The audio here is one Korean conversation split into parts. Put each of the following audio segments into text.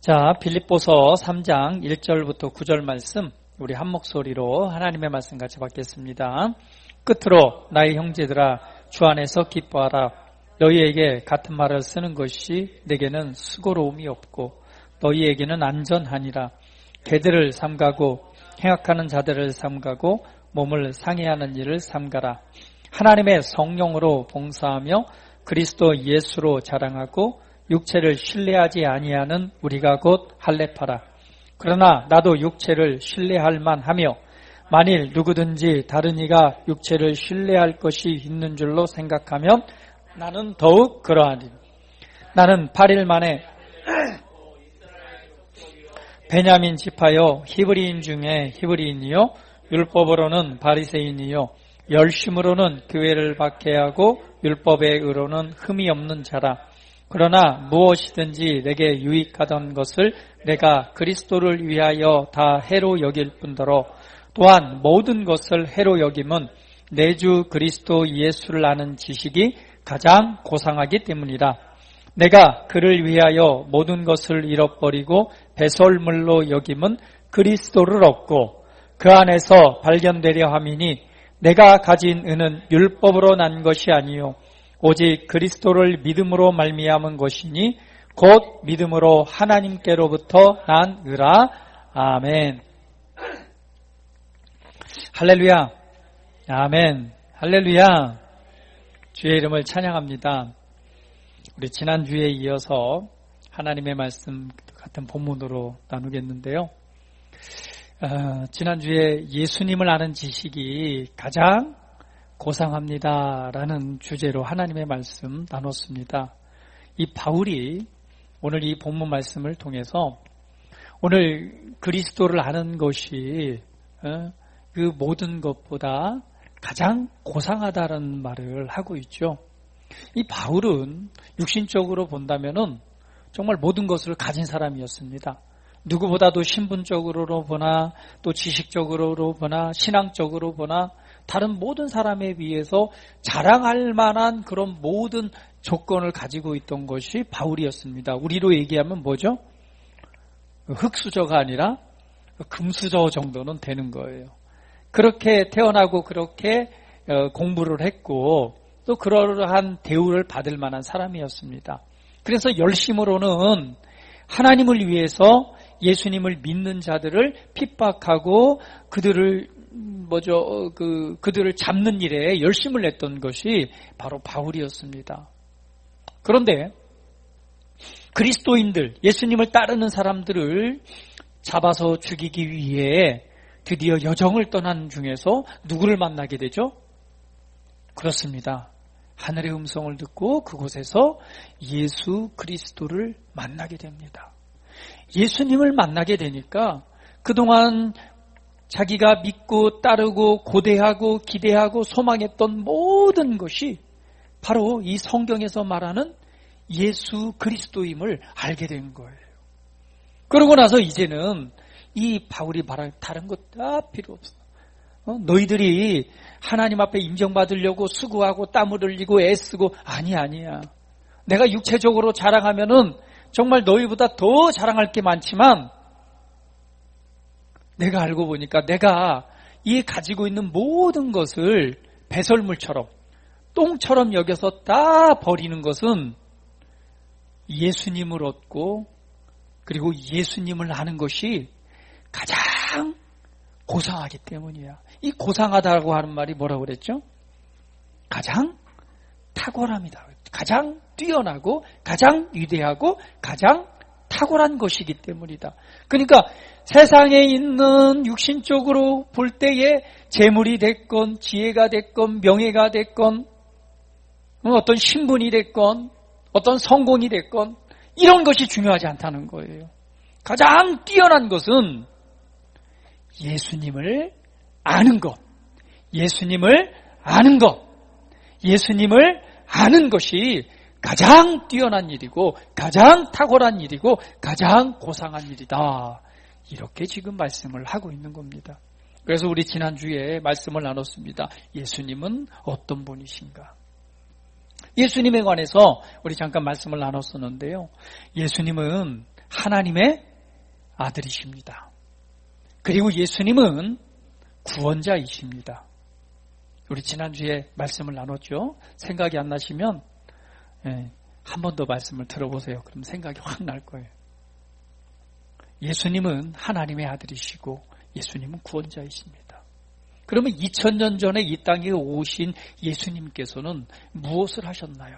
자, 빌립보서 3장 1절부터 9절 말씀 우리 한 목소리로 하나님의 말씀 같이 받겠습니다. 끝으로 나의 형제들아 주 안에서 기뻐하라. 너희에게 같은 말을 쓰는 것이 내게는 수고로움이 없고 너희에게는 안전하니라. 개들을 삼가고 행악하는 자들을 삼가고 몸을 상해하는 일을 삼가라. 하나님의 성령으로 봉사하며 그리스도 예수로 자랑하고 육체를 신뢰하지 아니하는 우리가 곧 할례파라. 그러나 나도 육체를 신뢰할 만하며 만일 누구든지 다른 이가 육체를 신뢰할 것이 있는 줄로 생각하면 나는 더욱 그러하니. 나는 8일 만에 베냐민 지파요 히브리인 중에 히브리인이요 율법으로는 바리새인이요 열심으로는 교회를 박해하고 율법의 의로는 흠이 없는 자라. 그러나 무엇이든지 내게 유익하던 것을 내가 그리스도를 위하여 다 해로 여길 뿐더러 또한 모든 것을 해로 여김은 내 주 그리스도 예수를 아는 지식이 가장 고상하기 때문이라. 내가 그를 위하여 모든 것을 잃어버리고 배설물로 여김은 그리스도를 얻고 그 안에서 발견되려 함이니 내가 가진 은은 율법으로 난 것이 아니요 오직 그리스도를 믿음으로 말미암은 것이니 곧 믿음으로 하나님께로부터 난 의라. 아멘. 할렐루야. 아멘. 할렐루야. 주의 이름을 찬양합니다. 우리 지난주에 이어서 하나님의 말씀 같은 본문으로 나누겠는데요. 지난주에 예수님을 아는 지식이 가장 고상합니다라는 주제로 하나님의 말씀 나눴습니다. 이 바울이 오늘 이 본문 말씀을 통해서 오늘 그리스도를 아는 것이 그 모든 것보다 가장 고상하다는 말을 하고 있죠. 이 바울은 육신적으로 본다면은 정말 모든 것을 가진 사람이었습니다. 누구보다도 신분적으로 보나 또 지식적으로 보나 신앙적으로 보나 다른 모든 사람에 비해서 자랑할 만한 그런 모든 조건을 가지고 있던 것이 바울이었습니다. 우리로 얘기하면 뭐죠? 흙수저가 아니라 금수저 정도는 되는 거예요. 그렇게 태어나고 그렇게 공부를 했고 또 그러한 대우를 받을 만한 사람이었습니다. 그래서 열심으로는 하나님을 위해서 예수님을 믿는 자들을 핍박하고 그들을 잡는 일에 열심을 냈던 것이 바로 바울이었습니다. 그런데 그리스도인들, 예수님을 따르는 사람들을 잡아서 죽이기 위해 드디어 여정을 떠난 중에서 누구를 만나게 되죠? 그렇습니다. 하늘의 음성을 듣고 그곳에서 예수 그리스도를 만나게 됩니다. 예수님을 만나게 되니까 그동안 자기가 믿고 따르고 고대하고 기대하고 소망했던 모든 것이 바로 이 성경에서 말하는 예수 그리스도임을 알게 된 거예요. 그러고 나서 이제는 이 바울이 말할 다른 것 다 필요 없어. 너희들이 하나님 앞에 인정받으려고 수고하고 땀을 흘리고 애쓰고 아니야. 내가 육체적으로 자랑하면은 정말 너희보다 더 자랑할 게 많지만 내가 알고 보니까 내가 이 가지고 있는 모든 것을 배설물처럼 똥처럼 여겨서 다 버리는 것은 예수님을 얻고 그리고 예수님을 아는 것이 가장 고상하기 때문이야. 이 고상하다고 하는 말이 뭐라고 그랬죠? 가장 탁월합니다. 가장 뛰어나고 가장 위대하고 가장 탁월한 것이기 때문이다. 그러니까 세상에 있는 육신적으로 볼 때에 재물이 됐건 지혜가 됐건 명예가 됐건 어떤 신분이 됐건 어떤 성공이 됐건 이런 것이 중요하지 않다는 거예요. 가장 뛰어난 것은 예수님을 아는 것, 예수님을 아는 것, 예수님을 아는 것이 가장 뛰어난 일이고 가장 탁월한 일이고 가장 고상한 일이다. 이렇게 지금 말씀을 하고 있는 겁니다. 그래서 우리 지난주에 말씀을 나눴습니다. 예수님은 어떤 분이신가? 예수님에 관해서 우리 잠깐 말씀을 나눴었는데요. 예수님은 하나님의 아들이십니다. 그리고 예수님은 구원자이십니다. 우리 지난주에 말씀을 나눴죠. 생각이 안 나시면 한 번 더 말씀을 들어보세요. 그럼 생각이 확 날 거예요. 예수님은 하나님의 아들이시고 예수님은 구원자이십니다. 그러면 2000년 전에 이 땅에 오신 예수님께서는 무엇을 하셨나요?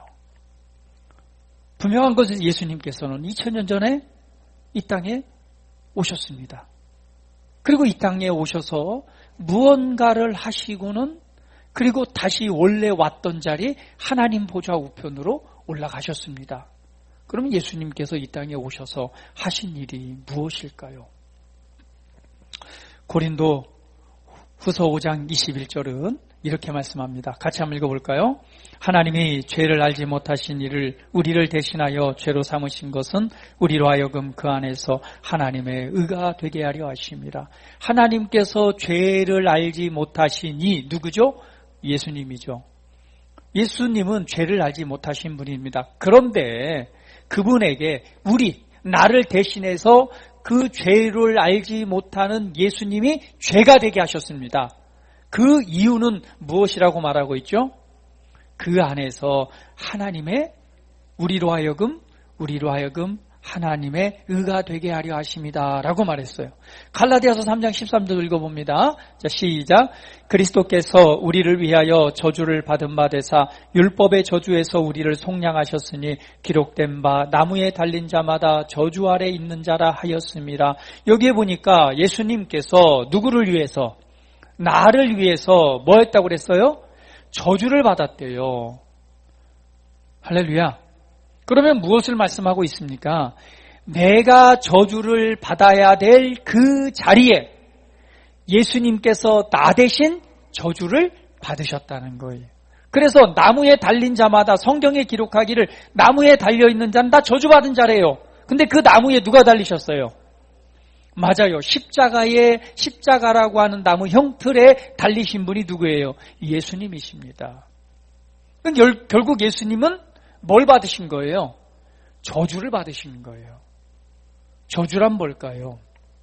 분명한 것은 예수님께서는 2000년 전에 이 땅에 오셨습니다. 그리고 이 땅에 오셔서 무언가를 하시고는 그리고 다시 원래 왔던 자리에 하나님 보좌 우편으로 올라가셨습니다. 그럼 예수님께서 이 땅에 오셔서 하신 일이 무엇일까요? 고린도 후서 5장 21절은 이렇게 말씀합니다. 같이 한번 읽어볼까요? 하나님이 죄를 알지 못하신 이를 우리를 대신하여 죄로 삼으신 것은 우리로 하여금 그 안에서 하나님의 의가 되게 하려 하심이라. 하나님께서 죄를 알지 못하신 이 누구죠? 예수님이죠. 예수님은 죄를 알지 못하신 분입니다. 그런데 그분에게 나를 대신해서 그 죄를 알지 못하는 예수님이 죄가 되게 하셨습니다. 그 이유는 무엇이라고 말하고 있죠? 그 안에서 하나님의 우리로 하여금 하나님의 의가 되게 하려 하십니다. 라고 말했어요. 갈라디아서 3장 13절 읽어봅니다. 자, 시작. 그리스도께서 우리를 위하여 저주를 받은 바 되사 율법의 저주에서 우리를 속량하셨으니 기록된 바 나무에 달린 자마다 저주 아래 있는 자라 하였습니다. 여기에 보니까 예수님께서 누구를 위해서? 나를 위해서 뭐 했다고 그랬어요? 저주를 받았대요. 할렐루야. 그러면 무엇을 말씀하고 있습니까? 내가 저주를 받아야 될 그 자리에 예수님께서 나 대신 저주를 받으셨다는 거예요. 그래서 나무에 달린 자마다 성경에 기록하기를 나무에 달려있는 자는 다 저주받은 자래요. 근데 그 나무에 누가 달리셨어요? 맞아요. 십자가라고 하는 나무 형틀에 달리신 분이 누구예요? 예수님이십니다. 결국 예수님은 뭘 받으신 거예요? 저주를 받으신 거예요. 저주란 뭘까요?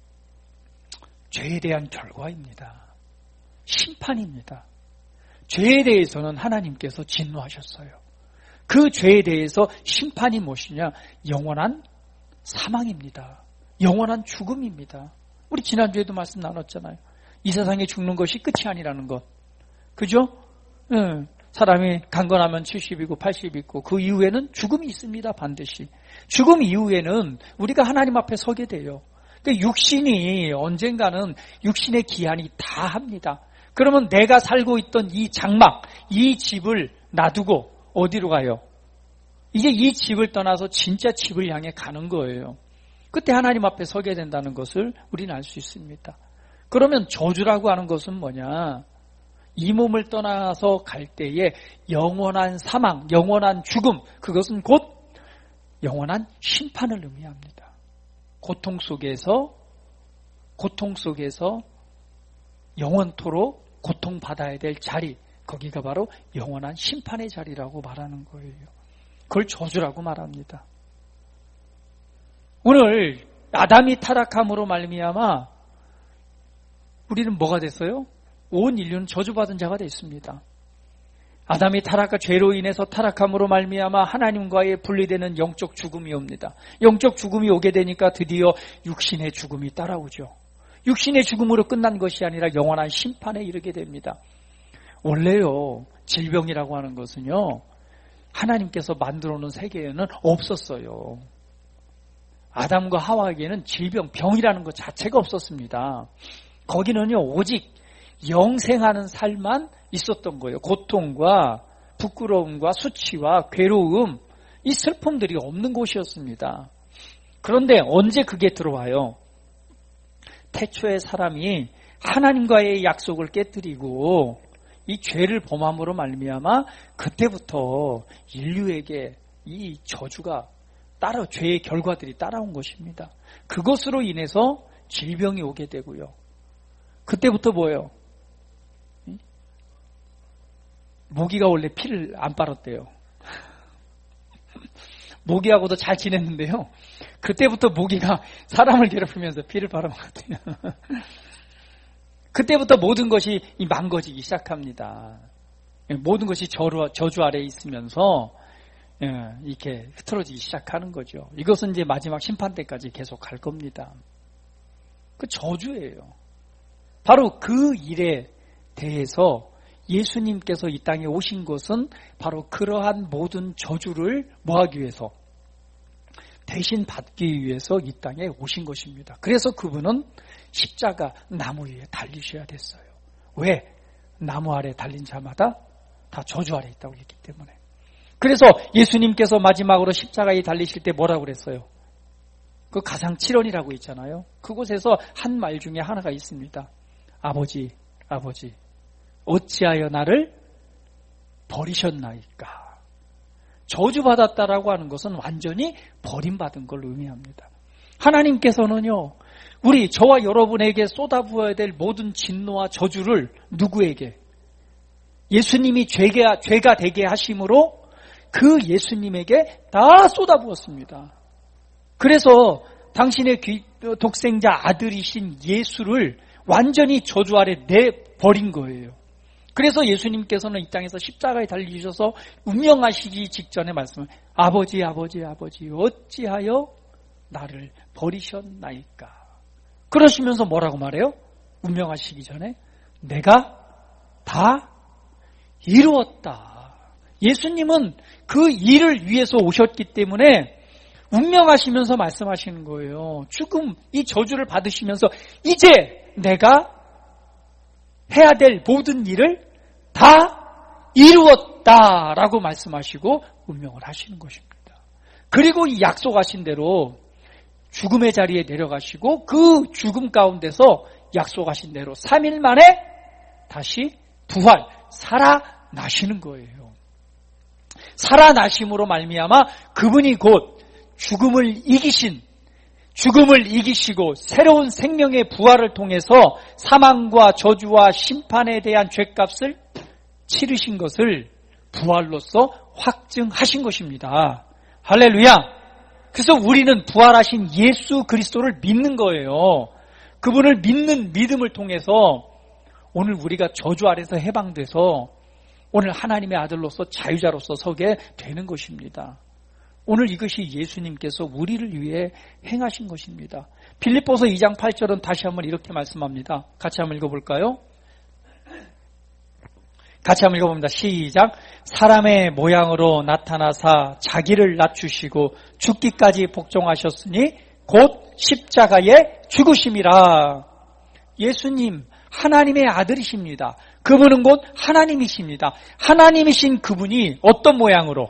죄에 대한 결과입니다. 심판입니다. 죄에 대해서는 하나님께서 진노하셨어요. 그 죄에 대해서 심판이 무엇이냐? 영원한 사망입니다. 영원한 죽음입니다. 우리 지난주에도 말씀 나눴잖아요. 이 세상에 죽는 것이 끝이 아니라는 것. 그죠? 사람이 강건하면 70이고 80 있고 그 이후에는 죽음이 있습니다. 반드시. 죽음 이후에는 우리가 하나님 앞에 서게 돼요. 그러니까 육신이 언젠가는 육신의 기한이 다 합니다. 그러면 내가 살고 있던 이 장막, 이 집을 놔두고 어디로 가요? 이제 이 집을 떠나서 진짜 집을 향해 가는 거예요. 그때 하나님 앞에 서게 된다는 것을 우리는 알 수 있습니다. 그러면 저주라고 하는 것은 뭐냐? 이 몸을 떠나서 갈 때에 영원한 사망, 영원한 죽음, 그것은 곧 영원한 심판을 의미합니다. 고통 속에서 영원토록 고통받아야 될 자리, 거기가 바로 영원한 심판의 자리라고 말하는 거예요. 그걸 저주라고 말합니다. 오늘 아담이 타락함으로 말미암아 우리는 뭐가 됐어요? 온 인류는 저주받은 자가 됐습니다. 아담이 타락과 죄로 인해서 타락함으로 말미암아 하나님과의 분리되는 영적 죽음이 옵니다. 영적 죽음이 오게 되니까 드디어 육신의 죽음이 따라오죠. 육신의 죽음으로 끝난 것이 아니라 영원한 심판에 이르게 됩니다. 원래요, 질병이라고 하는 것은요, 하나님께서 만들어 놓은 세계에는 없었어요. 아담과 하와에게는 질병, 병이라는 것 자체가 없었습니다. 거기는요, 오직 영생하는 삶만 있었던 거예요. 고통과 부끄러움과 수치와 괴로움, 이 슬픔들이 없는 곳이었습니다. 그런데 언제 그게 들어와요? 태초에 사람이 하나님과의 약속을 깨뜨리고 이 죄를 범함으로 말미암아 그때부터 인류에게 이 저주가 죄의 결과들이 따라온 것입니다. 그것으로 인해서 질병이 오게 되고요. 그때부터 뭐예요? 모기가 원래 피를 안 빨았대요. 모기하고도 잘 지냈는데요. 그때부터 모기가 사람을 괴롭히면서 피를 빨아먹었대요. 그때부터 모든 것이 망가지기 시작합니다. 모든 것이 저주 아래에 있으면서 이렇게 흐트러지기 시작하는 거죠. 이것은 이제 마지막 심판 때까지 계속 갈 겁니다. 그 저주예요. 바로 그 일에 대해서 예수님께서 이 땅에 오신 것은 바로 그러한 모든 저주를 뭐하기 위해서, 대신 받기 위해서 이 땅에 오신 것입니다. 그래서 그분은 십자가 나무 위에 달리셔야 됐어요. 왜? 나무 아래 달린 자마다 다 저주 아래 있다고 했기 때문에. 그래서 예수님께서 마지막으로 십자가에 달리실 때 뭐라고 그랬어요? 그 가상 7원이라고 있잖아요. 그곳에서 한 말 중에 하나가 있습니다. 아버지, 아버지, 어찌하여 나를 버리셨나이까. 저주받았다라고 하는 것은 완전히 버림받은 걸 의미합니다. 하나님께서는요, 저와 여러분에게 쏟아부어야 될 모든 진노와 저주를 누구에게? 예수님이 죄가 되게 하심으로 그 예수님에게 다 쏟아부었습니다. 그래서 당신의 독생자 아들이신 예수를 완전히 저주 아래 내버린 거예요. 그래서 예수님께서는 이 땅에서 십자가에 달리셔서 운명하시기 직전에 말씀을 아버지, 아버지, 아버지, 어찌하여 나를 버리셨나이까. 그러시면서 뭐라고 말해요? 운명하시기 전에 내가 다 이루었다. 예수님은 그 일을 위해서 오셨기 때문에 운명하시면서 말씀하시는 거예요. 죽음, 이 저주를 받으시면서 이제 내가 해야 될 모든 일을 다 이루었다라고 말씀하시고 운명을 하시는 것입니다. 그리고 이 약속하신 대로 죽음의 자리에 내려가시고 그 죽음 가운데서 약속하신 대로 3일 만에 다시 부활, 살아나시는 거예요. 살아나심으로 말미암아 그분이 곧 죽음을 이기시고 새로운 생명의 부활을 통해서 사망과 저주와 심판에 대한 죗값을 치르신 것을 부활로서 확증하신 것입니다. 할렐루야! 그래서 우리는 부활하신 예수 그리스도를 믿는 거예요. 그분을 믿는 믿음을 통해서 오늘 우리가 저주 아래서 해방돼서 오늘 하나님의 아들로서 자유자로서 서게 되는 것입니다. 오늘 이것이 예수님께서 우리를 위해 행하신 것입니다. 빌립보서 2장 8절은 다시 한번 이렇게 말씀합니다. 같이 한번 읽어볼까요? 같이 한번 읽어봅니다. 시작. 사람의 모양으로 나타나사 자기를 낮추시고 죽기까지 복종하셨으니 곧 십자가에 죽으심이라. 예수님 하나님의 아들이십니다. 그분은 곧 하나님이십니다. 하나님이신 그분이 어떤 모양으로?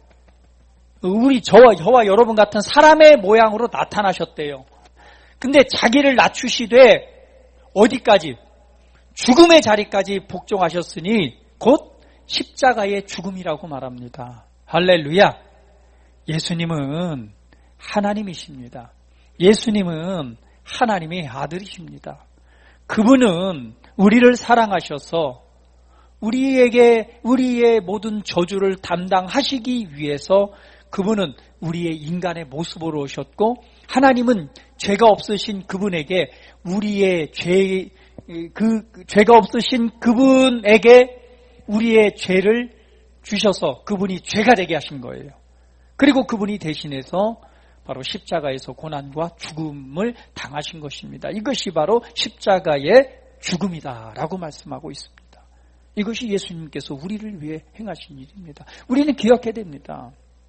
저와 여러분 같은 사람의 모양으로 나타나셨대요. 근데 자기를 낮추시되 어디까지? 죽음의 자리까지 복종하셨으니 곧 십자가의 죽음이라고 말합니다. 할렐루야! 예수님은 하나님이십니다. 예수님은 하나님의 아들이십니다. 그분은 우리를 사랑하셔서 우리의 모든 저주를 담당하시기 위해서 그분은 우리의 인간의 모습으로 오셨고 하나님은 죄가 없으신 그분에게 죄가 없으신 그분에게 우리의 죄를 주셔서 그분이 죄가 되게 하신 거예요. 그리고 그분이 대신해서 바로 십자가에서 고난과 죽음을 당하신 것입니다. 이것이 바로 십자가의 죽음이다라고 말씀하고 있습니다. 이것이 예수님께서 우리를 위해 행하신 일입니다. 우리는 기억해야 됩니다.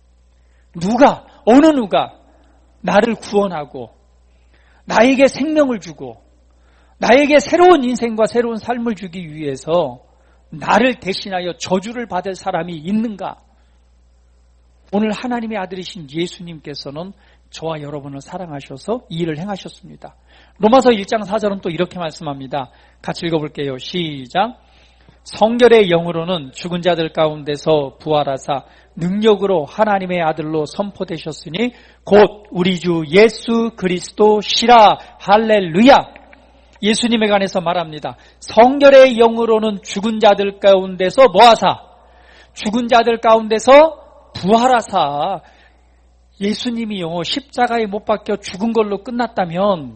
어느 누가 나를 구원하고 나에게 생명을 주고 나에게 새로운 인생과 새로운 삶을 주기 위해서 나를 대신하여 저주를 받을 사람이 있는가? 오늘 하나님의 아들이신 예수님께서는 저와 여러분을 사랑하셔서 이 일을 행하셨습니다. 로마서 1장 4절은 또 이렇게 말씀합니다. 같이 읽어볼게요. 시작. 성결의 영으로는 죽은 자들 가운데서 부활하사 능력으로 하나님의 아들로 선포되셨으니 곧 우리 주 예수 그리스도시라. 할렐루야. 예수님에 관해서 말합니다. 성결의 영으로는 죽은 자들 가운데서 뭐하사? 죽은 자들 가운데서 부활하사 예수님이요, 십자가에 못 박혀 죽은 걸로 끝났다면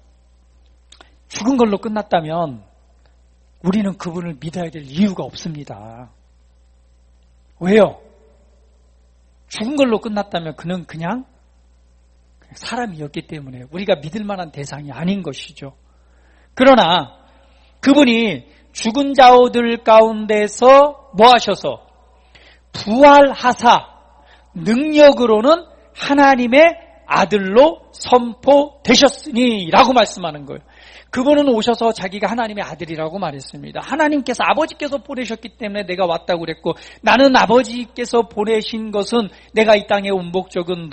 우리는 그분을 믿어야 될 이유가 없습니다. 왜요? 죽은 걸로 끝났다면 그는 그냥 사람이었기 때문에 우리가 믿을 만한 대상이 아닌 것이죠. 그러나 그분이 죽은 자들 가운데서 뭐 하셔서 부활하사 능력으로는 하나님의 아들로 선포되셨으니 라고 말씀하는 거예요. 그분은 오셔서 자기가 하나님의 아들이라고 말했습니다. 하나님께서 아버지께서 보내셨기 때문에 내가 왔다고 그랬고, 나는 아버지께서 보내신 것은 내가 이 땅에 온 목적은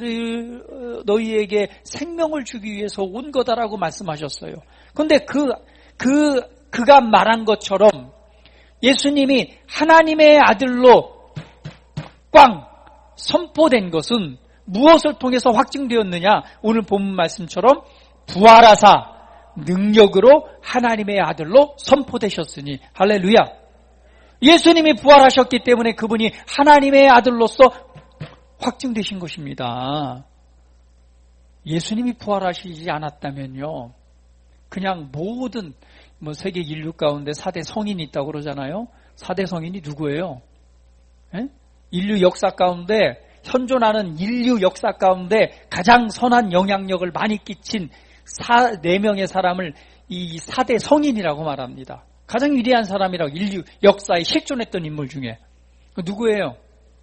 너희에게 생명을 주기 위해서 온 거다라고 말씀하셨어요. 그런데 그가 말한 것처럼 예수님이 하나님의 아들로 꽝 선포된 것은 무엇을 통해서 확증되었느냐? 오늘 본문 말씀처럼 부활하사 능력으로 하나님의 아들로 선포되셨으니. 할렐루야. 예수님이 부활하셨기 때문에 그분이 하나님의 아들로서 확증되신 것입니다. 예수님이 부활하시지 않았다면요, 그냥 모든 세계 인류 가운데 4대 성인이 있다고 그러잖아요. 4대 성인이 누구예요? 에? 인류 역사 가운데, 현존하는 인류 역사 가운데 가장 선한 영향력을 많이 끼친 4명의 사람을 이 4대 성인이라고 말합니다. 가장 위대한 사람이라고 인류 역사에 실존했던 인물 중에. 누구예요?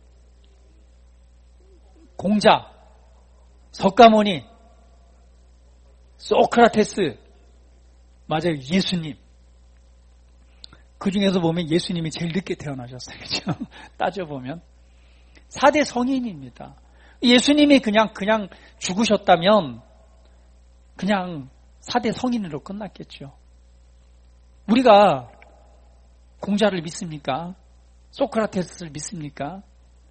공자, 석가모니, 소크라테스, 맞아요, 예수님. 그 중에서 보면 예수님이 제일 늦게 태어나셨어요. 그렇죠? 따져보면 4대 성인입니다. 예수님이 그냥 죽으셨다면 그냥 4대 성인으로 끝났겠죠. 우리가 공자를 믿습니까? 소크라테스를 믿습니까?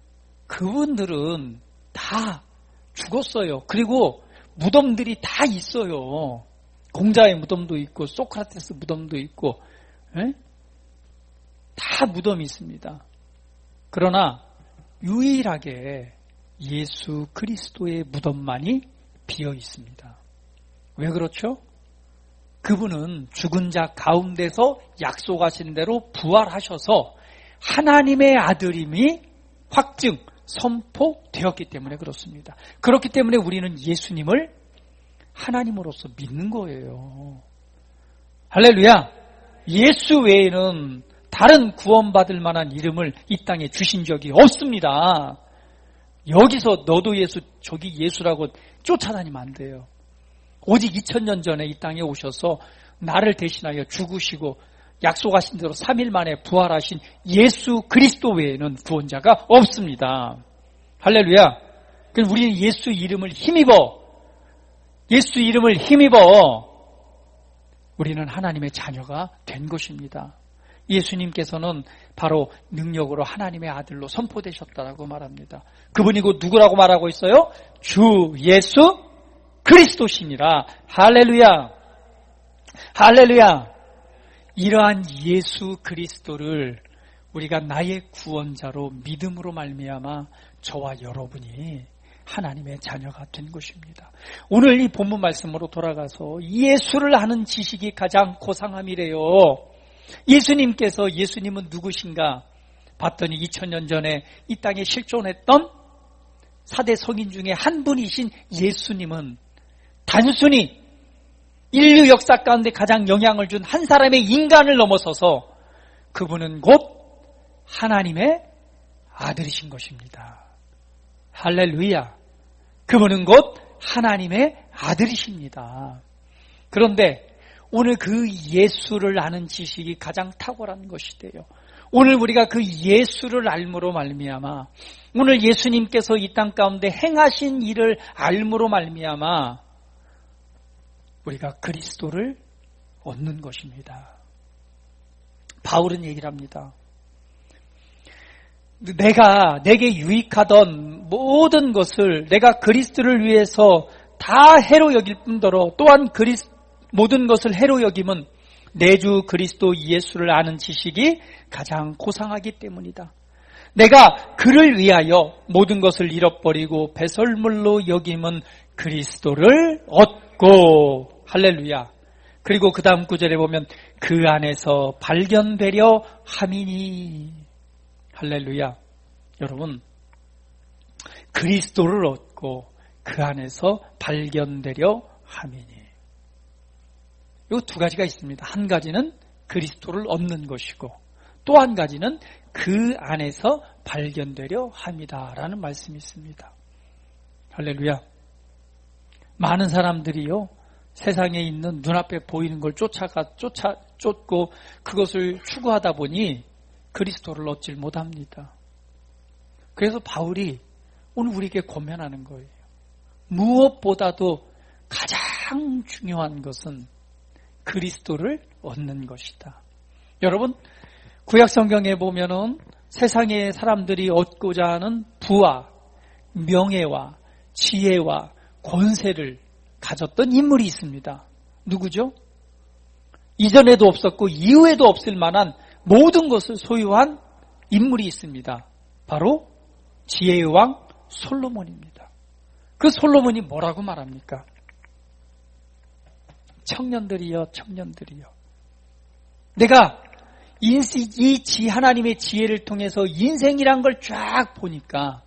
그분들은 다 죽었어요. 그리고 무덤들이 다 있어요. 공자의 무덤도 있고 소크라테스 무덤도 있고, 에? 다 무덤이 있습니다. 그러나 유일하게 예수 그리스도의 무덤만이 비어 있습니다. 왜 그렇죠? 그분은 죽은 자 가운데서 약속하신 대로 부활하셔서 하나님의 아들임이 확증, 선포되었기 때문에 그렇습니다. 그렇기 때문에 우리는 예수님을 하나님으로서 믿는 거예요. 할렐루야! 예수 외에는 다른 구원받을 만한 이름을 이 땅에 주신 적이 없습니다. 여기서 너도 예수, 저기 예수라고 쫓아다니면 안 돼요. 오직 2000년 전에 이 땅에 오셔서 나를 대신하여 죽으시고 약속하신 대로 3일 만에 부활하신 예수 그리스도 외에는 구원자가 없습니다. 할렐루야. 그럼 우리는 예수 이름을 힘입어 우리는 하나님의 자녀가 된 것입니다. 예수님께서는 바로 능력으로 하나님의 아들로 선포되셨다라고 말합니다. 그분이 곧 누구라고 말하고 있어요? 주 예수 그리스도시니라. 할렐루야. 할렐루야. 이러한 예수 그리스도를 우리가 나의 구원자로 믿음으로 말미암아 저와 여러분이 하나님의 자녀가 된 것입니다. 오늘 이 본문 말씀으로 돌아가서 예수를 아는 지식이 가장 고상함이래요. 예수님은 누구신가 봤더니 2000년 전에 이 땅에 실존했던 4대 성인 중에 한 분이신 예수님은 단순히 인류 역사 가운데 가장 영향을 준 한 사람의 인간을 넘어서서 그분은 곧 하나님의 아들이신 것입니다. 할렐루야. 그분은 곧 하나님의 아들이십니다. 그런데 오늘 그 예수를 아는 지식이 가장 탁월한 것이 돼요. 오늘 우리가 그 예수를 알므로 말미암아, 오늘 예수님께서 이 땅 가운데 행하신 일을 알므로 말미암아 우리가 그리스도를 얻는 것입니다. 바울은 얘기를 합니다. 내게 유익하던 모든 것을 내가 그리스도를 위해서 다 해로 여길 뿐더러 또한 모든 것을 해로 여김은 내 주 그리스도 예수를 아는 지식이 가장 고상하기 때문이다. 내가 그를 위하여 모든 것을 잃어버리고 배설물로 여김은 그리스도를 얻고 할렐루야. 그리고 그 다음 구절에 보면 그 안에서 발견되려 함이니 할렐루야. 여러분 그리스도를 얻고 그 안에서 발견되려 함이니. 이 두 가지가 있습니다. 한 가지는 그리스도를 얻는 것이고 또 한 가지는 그 안에서 발견되려 함이다라는 말씀이 있습니다. 할렐루야. 많은 사람들이요 세상에 있는 눈앞에 보이는 걸 쫓고 그것을 추구하다 보니 그리스도를 얻질 못합니다. 그래서 바울이 오늘 우리에게 권면하는 거예요. 무엇보다도 가장 중요한 것은 그리스도를 얻는 것이다. 여러분 구약 성경에 보면은 세상의 사람들이 얻고자 하는 부와 명예와 지혜와 권세를 가졌던 인물이 있습니다. 누구죠? 이전에도 없었고 이후에도 없을 만한 모든 것을 소유한 인물이 있습니다. 바로 지혜의 왕 솔로몬입니다. 그 솔로몬이 뭐라고 말합니까? 청년들이여 내가 하나님의 지혜를 통해서 인생이란 걸 쫙 보니까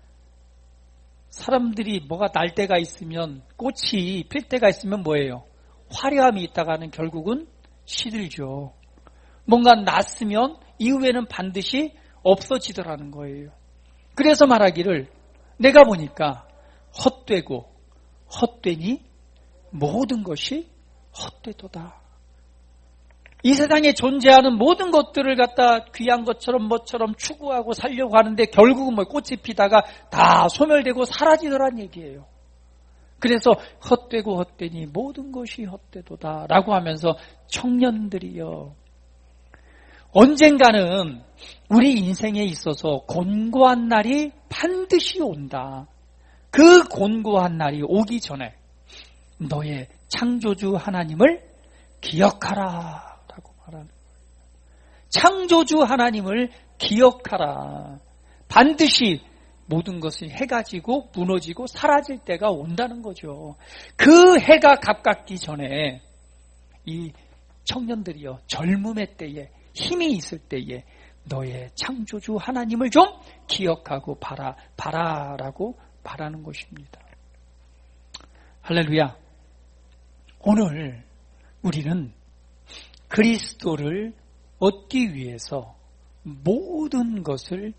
사람들이 뭐가 날 때가 있으면 꽃이 필 때가 있으면 뭐예요? 화려함이 있다가는 결국은 시들죠. 뭔가 났으면 이후에는 반드시 없어지더라는 거예요. 그래서 말하기를 내가 보니까 헛되고 헛되니 모든 것이 헛되도다. 이 세상에 존재하는 모든 것들을 갖다 귀한 것처럼 뭐처럼 추구하고 살려고 하는데 결국은 뭐 꽃이 피다가 다 소멸되고 사라지더란 얘기예요. 그래서 헛되고 헛되니 모든 것이 헛되도다 라고 하면서 청년들이여 언젠가는 우리 인생에 있어서 곤고한 날이 반드시 온다. 그 곤고한 날이 오기 전에 너의 창조주 하나님을 기억하라 라고 말하는 거예요. 창조주 하나님을 기억하라. 반드시 모든 것이 해가 지고 무너지고 사라질 때가 온다는 거죠. 그 해가 가깝기 전에 이 청년들이여 젊음의 때에 힘이 있을 때에 너의 창조주 하나님을 좀 기억하고 바라라고 바라는 것입니다. 할렐루야. 오늘 우리는 그리스도를 얻기 위해서 모든 것을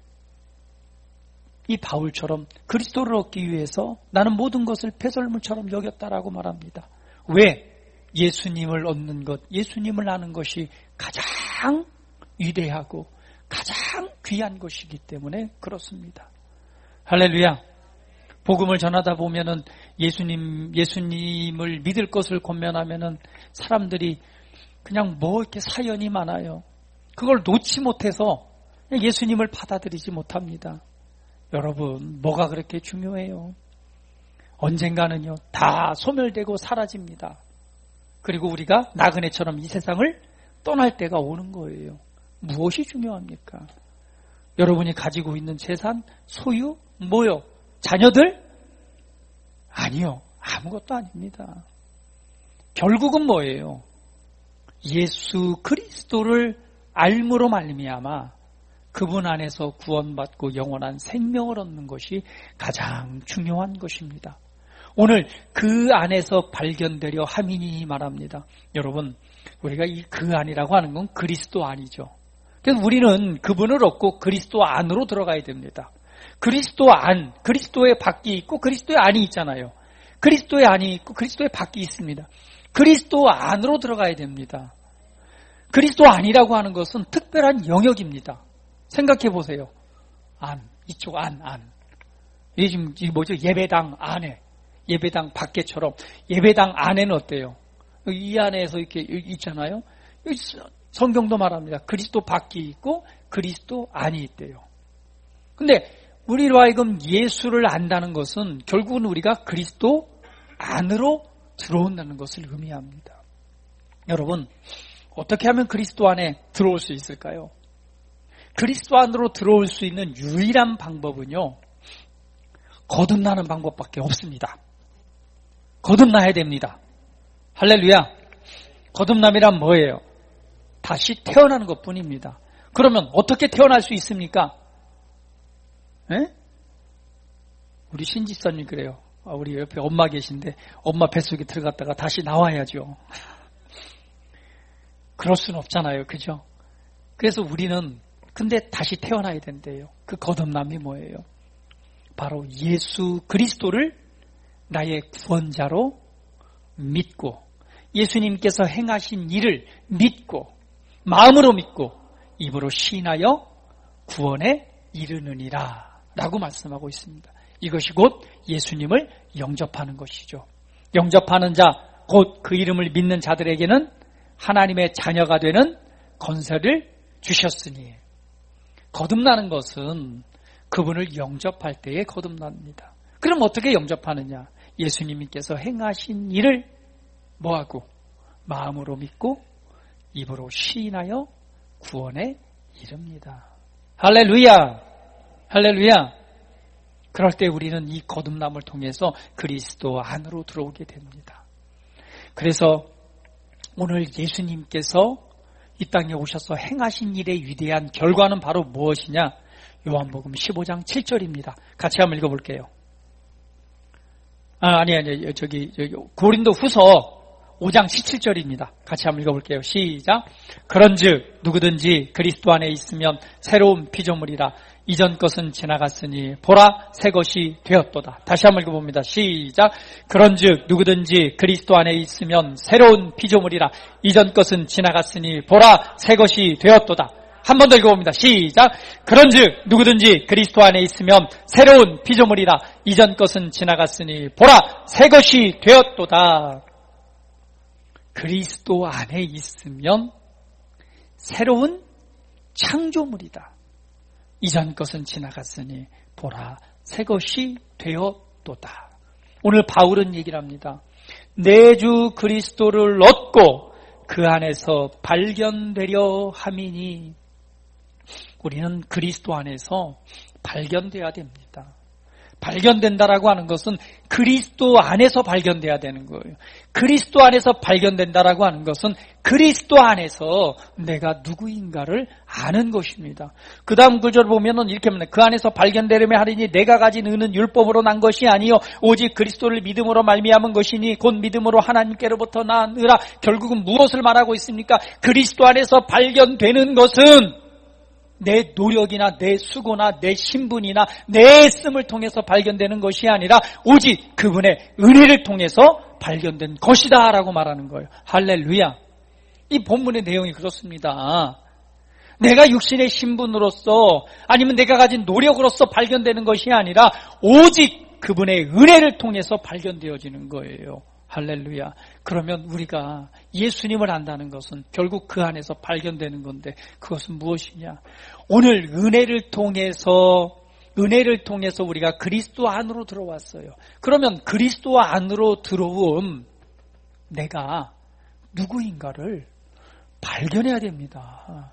이 바울처럼 그리스도를 얻기 위해서 나는 모든 것을 배설물처럼 여겼다라고 말합니다. 왜? 예수님을 얻는 것, 예수님을 아는 것이 가장 위대하고 가장 귀한 것이기 때문에 그렇습니다. 할렐루야. 복음을 전하다 보면은 예수님을 믿을 것을 권면하면은 사람들이 그냥 뭐 이렇게 사연이 많아요. 그걸 놓지 못해서 예수님을 받아들이지 못합니다. 여러분, 뭐가 그렇게 중요해요? 언젠가는요, 다 소멸되고 사라집니다. 그리고 우리가 나그네처럼 이 세상을 떠날 때가 오는 거예요. 무엇이 중요합니까? 여러분이 가지고 있는 재산, 소유, 뭐요? 자녀들? 아니요. 아무것도 아닙니다. 결국은 뭐예요? 예수 그리스도를 알므로 말미암아 그분 안에서 구원받고 영원한 생명을 얻는 것이 가장 중요한 것입니다. 오늘 그 안에서 발견되려 함이니 말합니다. 여러분, 우리가 이 그 안이라고 하는 건 그리스도 안이죠. 그래서 우리는 그분을 얻고 그리스도 안으로 들어가야 됩니다. 그리스도 안, 그리스도의 밖이 있고 그리스도의 안이 있잖아요. 그리스도의 안이 있고 그리스도의 밖이 있습니다. 그리스도 안으로 들어가야 됩니다. 그리스도 안이라고 하는 것은 특별한 영역입니다. 생각해 보세요. 안, 이쪽 안. 이게 지금 뭐죠? 예배당 안에, 예배당 밖에처럼 예배당 안에는 어때요? 이 안에서 이렇게 있잖아요. 성경도 말합니다. 그리스도 밖이 있고 그리스도 안이 있대요. 근데 우리로 하여금 예수를 안다는 것은 결국은 우리가 그리스도 안으로 들어온다는 것을 의미합니다. 여러분, 어떻게 하면 그리스도 안에 들어올 수 있을까요? 그리스도 안으로 들어올 수 있는 유일한 방법은요, 거듭나는 방법밖에 없습니다. 거듭나야 됩니다. 할렐루야. 거듭남이란 뭐예요? 다시 태어나는 것뿐입니다. 그러면 어떻게 태어날 수 있습니까? 에? 우리 신지사님 그래요. 우리 옆에 엄마 계신데 엄마 뱃속에 들어갔다가 다시 나와야죠. 그럴 수는 없잖아요. 그죠? 그래서 우리는 근데 다시 태어나야 된대요. 그 거듭남이 뭐예요? 바로 예수 그리스도를 나의 구원자로 믿고 예수님께서 행하신 일을 믿고 마음으로 믿고 입으로 시인하여 구원에 이르느니라 라고 말씀하고 있습니다. 이것이 곧 예수님을 영접하는 것이죠. 영접하는 자, 곧 그 이름을 믿는 자들에게는 하나님의 자녀가 되는 권세를 주셨으니 거듭나는 것은 그분을 영접할 때에 거듭납니다. 그럼 어떻게 영접하느냐? 예수님께서 행하신 일을 뭐하고? 마음으로 믿고 입으로 시인하여 구원에 이릅니다. 할렐루야! 할렐루야! 그럴 때 우리는 이 거듭남을 통해서 그리스도 안으로 들어오게 됩니다. 그래서 오늘 예수님께서 이 땅에 오셔서 행하신 일의 위대한 결과는 바로 무엇이냐? 요한복음 15장 7절입니다. 같이 한번 읽어볼게요. 저기 고린도 후서 5장 17절입니다. 같이 한번 읽어볼게요. 시작. 그런즉 누구든지 그리스도 안에 있으면 새로운 피조물이라 이전 것은 지나갔으니 보라 새 것이 되었도다. 다시 한번 읽어봅니다. 시작. 그런즉 누구든지 그리스도 안에 있으면 새로운 피조물이라 이전 것은 지나갔으니 보라 새 것이 되었도다. 한 번 더 읽어봅니다. 시작. 그런즉 누구든지 그리스도 안에 있으면 새로운 피조물이라 이전 것은 지나갔으니 보라 새 것이 되었도다. 그리스도 안에 있으면 새로운 창조물이다. 이전 것은 지나갔으니 보라 새 것이 되었도다. 오늘 바울은 얘기를 합니다. 내 주 그리스도를 얻고 그 안에서 발견되려 함이니 우리는 그리스도 안에서 발견돼야 됩니다. 발견된다라고 하는 것은 그리스도 안에서 발견돼야 되는 거예요. 그리스도 안에서 발견된다라고 하는 것은 그리스도 안에서 내가 누구인가를 아는 것입니다. 그 다음 구절 보면은 이렇게 합니다. 그 안에서 발견되려면 하리니 내가 가진 의는 율법으로 난 것이 아니요 오직 그리스도를 믿음으로 말미암은 것이니 곧 믿음으로 하나님께로부터 나으라. 결국은 무엇을 말하고 있습니까? 그리스도 안에서 발견되는 것은 내 노력이나 내 수고나 내 신분이나 내 애씀을 통해서 발견되는 것이 아니라 오직 그분의 은혜를 통해서 발견된 것이다 라고 말하는 거예요. 할렐루야. 이 본문의 내용이 그렇습니다. 내가 육신의 신분으로서 아니면 내가 가진 노력으로서 발견되는 것이 아니라 오직 그분의 은혜를 통해서 발견되어지는 거예요. 할렐루야. 그러면 우리가 예수님을 안다는 것은 결국 그 안에서 발견되는 건데 그것은 무엇이냐? 오늘 은혜를 통해서 우리가 그리스도 안으로 들어왔어요. 그러면 그리스도 안으로 들어온 내가 누구인가를 발견해야 됩니다.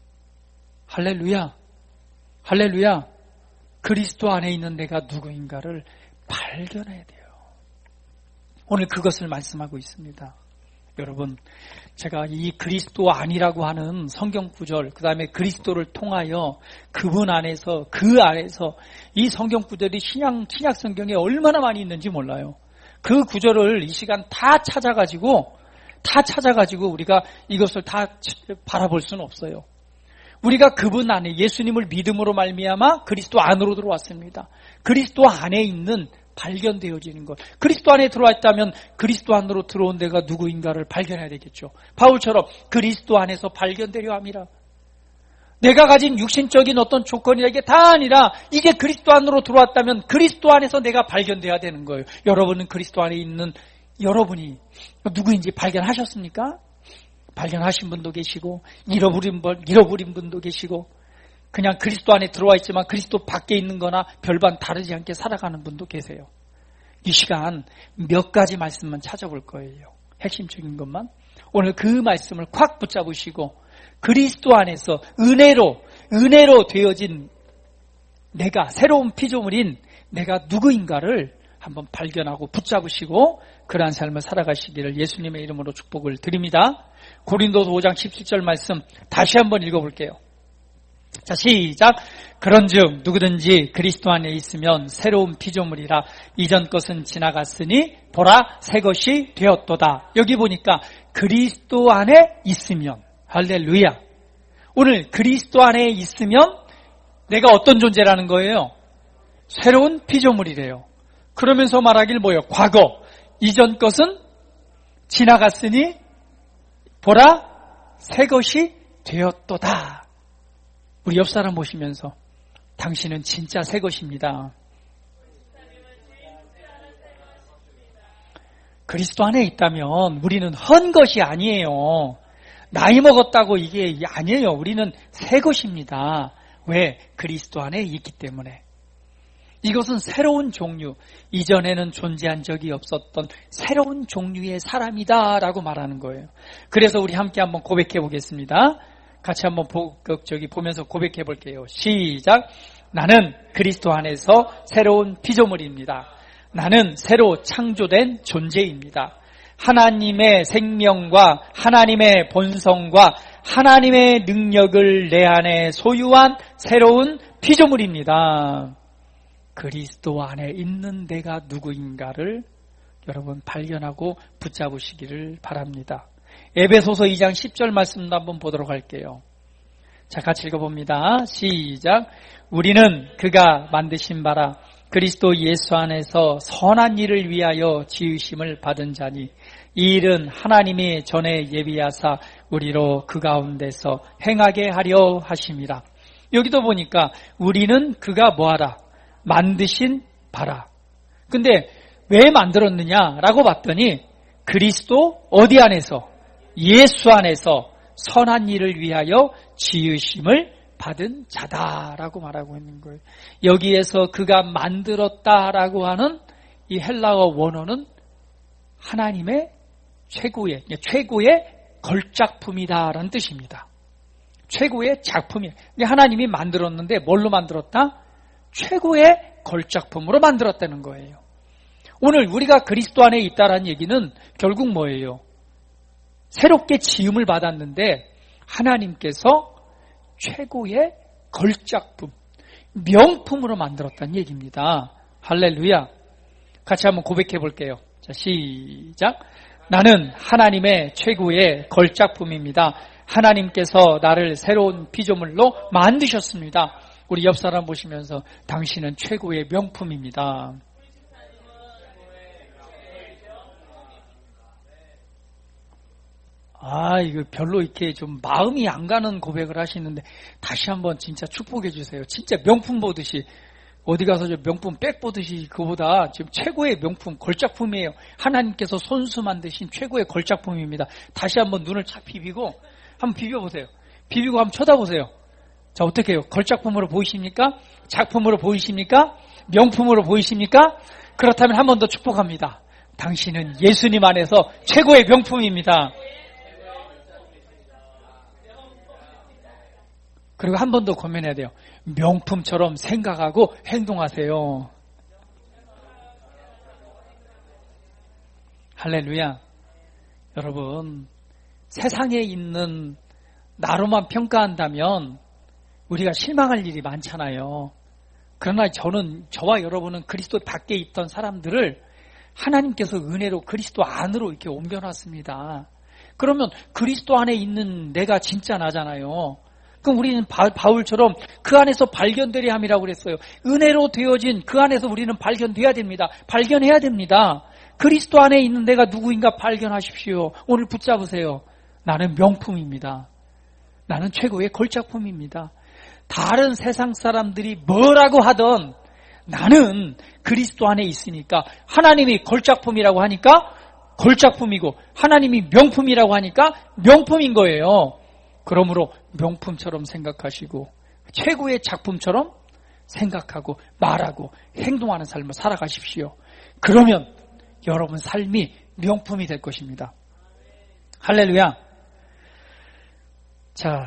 할렐루야. 할렐루야. 그리스도 안에 있는 내가 누구인가를 발견해야 돼요. 오늘 그것을 말씀하고 있습니다. 여러분, 제가 이 그리스도 안이라고 하는 성경 구절, 그 다음에 그리스도를 통하여 그분 안에서, 그 안에서 이 성경 구절이 신약 성경에 얼마나 많이 있는지 몰라요. 그 구절을 이 시간 다 찾아가지고 우리가 이것을 다 바라볼 수는 없어요. 우리가 그분 안에 예수님을 믿음으로 말미암아 그리스도 안으로 들어왔습니다. 그리스도 안에 있는 발견되어지는 것. 그리스도 안에 들어왔다면 그리스도 안으로 들어온 내가 누구인가를 발견해야 되겠죠. 바울처럼 그리스도 안에서 발견되려 함이라. 내가 가진 육신적인 어떤 조건이나 이게 다 아니라 이제 그리스도 안으로 들어왔다면 그리스도 안에서 내가 발견돼야 되는 거예요. 여러분은 그리스도 안에 있는 여러분이 누구인지 발견하셨습니까? 발견하신 분도 계시고 잃어버린 분도 계시고 그냥 그리스도 안에 들어와 있지만 그리스도 밖에 있는 거나 별반 다르지 않게 살아가는 분도 계세요. 이 시간 몇 가지 말씀만 찾아볼 거예요. 핵심적인 것만. 오늘 그 말씀을 콱 붙잡으시고 그리스도 안에서 은혜로 은혜로 되어진 내가, 새로운 피조물인 내가 누구인가를 한번 발견하고 붙잡으시고 그러한 삶을 살아가시기를 예수님의 이름으로 축복을 드립니다. 고린도서 5장 17절 말씀 다시 한번 읽어볼게요. 자, 시작. 그런즉 누구든지 그리스도 안에 있으면 새로운 피조물이라 이전 것은 지나갔으니 보라 새 것이 되었도다. 여기 보니까 그리스도 안에 있으면, 할렐루야. 오늘 그리스도 안에 있으면 내가 어떤 존재라는 거예요? 새로운 피조물이래요. 그러면서 말하길 뭐예요? 과거, 이전 것은 지나갔으니 보라 새 것이 되었도다. 우리 옆 사람 보시면서 당신은 진짜 새 것입니다. 그리스도 안에 있다면 우리는 헌 것이 아니에요. 나이 먹었다고 이게 아니에요. 우리는 새 것입니다. 왜? 그리스도 안에 있기 때문에. 이것은 새로운 종류, 이전에는 존재한 적이 없었던 새로운 종류의 사람이다라고 말하는 거예요. 그래서 우리 함께 한번 고백해 보겠습니다. 같이 한번 보면서 고백해 볼게요. 시작. 나는 그리스도 안에서 새로운 피조물입니다. 나는 새로 창조된 존재입니다. 하나님의 생명과 하나님의 본성과 하나님의 능력을 내 안에 소유한 새로운 피조물입니다. 그리스도 안에 있는 내가 누구인가를 여러분 발견하고 붙잡으시기를 바랍니다. 에베소서 2장 10절 말씀도 한번 보도록 할게요. 자, 같이 읽어봅니다. 시작. 우리는 그가 만드신 바라 그리스도 예수 안에서 선한 일을 위하여 지으심을 받은 자니 이 일은 하나님이 전에 예비하사 우리로 그 가운데서 행하게 하려 하심이라. 여기도 보니까 우리는 그가 뭐하라? 만드신 바라. 근데 왜 만들었느냐라고 봤더니 그리스도 어디 안에서? 예수 안에서 선한 일을 위하여 지으심을 받은 자다라고 말하고 있는 거예요. 여기에서 그가 만들었다라고 하는 이 헬라어 원어는 하나님의 최고의 걸작품이다라는 뜻입니다. 최고의 작품이에요. 하나님이 만들었는데 뭘로 만들었다? 최고의 걸작품으로 만들었다는 거예요. 오늘 우리가 그리스도 안에 있다라는 얘기는 결국 뭐예요? 새롭게 지음을 받았는데 하나님께서 최고의 걸작품, 명품으로 만들었다는 얘기입니다. 할렐루야. 같이 한번 고백해 볼게요. 자, 시작. 나는 하나님의 최고의 걸작품입니다. 하나님께서 나를 새로운 피조물로 만드셨습니다. 우리 옆 사람 보시면서 당신은 최고의 명품입니다. 이거 별로 이렇게 좀 마음이 안 가는 고백을 하시는데 다시 한번 진짜 축복해 주세요. 진짜 명품 보듯이 어디 가서 저 명품 백 보듯이 그보다 지금 최고의 명품 걸작품이에요. 하나님께서 손수 만드신 최고의 걸작품입니다. 다시 한번 눈을 착 비비고 한번 비벼보세요. 비비고 한번 쳐다보세요. 자, 어떻게 해요? 걸작품으로 보이십니까? 작품으로 보이십니까? 명품으로 보이십니까? 그렇다면 한 번 더 축복합니다. 당신은 예수님 안에서 최고의 명품입니다. 그리고 한 번 더 고민해야 돼요. 명품처럼 생각하고 행동하세요. 할렐루야. 여러분, 세상에 있는 나로만 평가한다면 우리가 실망할 일이 많잖아요. 그러나 저와 여러분은 그리스도 밖에 있던 사람들을 하나님께서 은혜로 그리스도 안으로 이렇게 옮겨놨습니다. 그러면 그리스도 안에 있는 내가 진짜 나잖아요. 그럼 우리는 바울처럼 그 안에서 발견되려 함이라고 그랬어요. 은혜로 되어진 그 안에서 우리는 발견돼야 됩니다. 발견해야 됩니다. 그리스도 안에 있는 내가 누구인가 발견하십시오. 오늘 붙잡으세요. 나는 명품입니다. 나는 최고의 걸작품입니다. 다른 세상 사람들이 뭐라고 하던 나는 그리스도 안에 있으니까 하나님이 걸작품이라고 하니까 걸작품이고 하나님이 명품이라고 하니까 명품인 거예요. 그러므로 명품처럼 생각하시고 최고의 작품처럼 생각하고 말하고 행동하는 삶을 살아가십시오. 그러면 여러분 삶이 명품이 될 것입니다. 할렐루야. 자,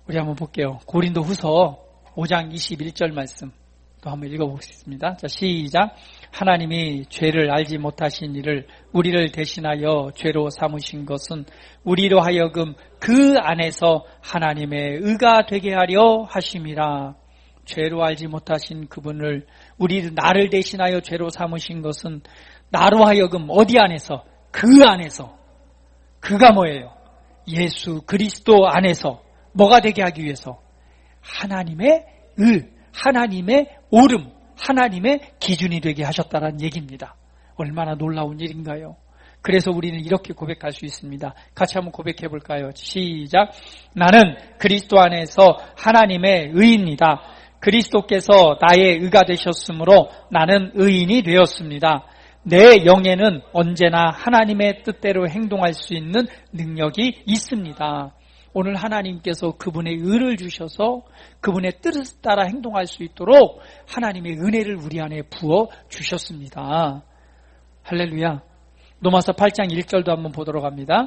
우리 한번 볼게요. 고린도 후서 5장 21절 말씀 또 한번 읽어보겠습니다. 자, 시작. 하나님이 죄를 알지 못하신 이를 우리를 대신하여 죄로 삼으신 것은 우리로 하여금 그 안에서 하나님의 의가 되게 하려 하심이라. 죄로 알지 못하신 그분을 나를 대신하여 죄로 삼으신 것은 나로 하여금 어디 안에서? 그 안에서. 그가 뭐예요? 예수 그리스도 안에서 뭐가 되게 하기 위해서? 하나님의 하나님의 옳음, 하나님의 기준이 되게 하셨다는 얘기입니다. 얼마나 놀라운 일인가요? 그래서 우리는 이렇게 고백할 수 있습니다. 같이 한번 고백해 볼까요? 시작. 나는 그리스도 안에서 하나님의 의인이다. 그리스도께서 나의 의가 되셨으므로 나는 의인이 되었습니다. 내 영에는 언제나 하나님의 뜻대로 행동할 수 있는 능력이 있습니다. 오늘 하나님께서 그분의 의를 주셔서 그분의 뜻을 따라 행동할 수 있도록 하나님의 은혜를 우리 안에 부어 주셨습니다. 할렐루야. 로마서 8장 1절도 한번 보도록 합니다.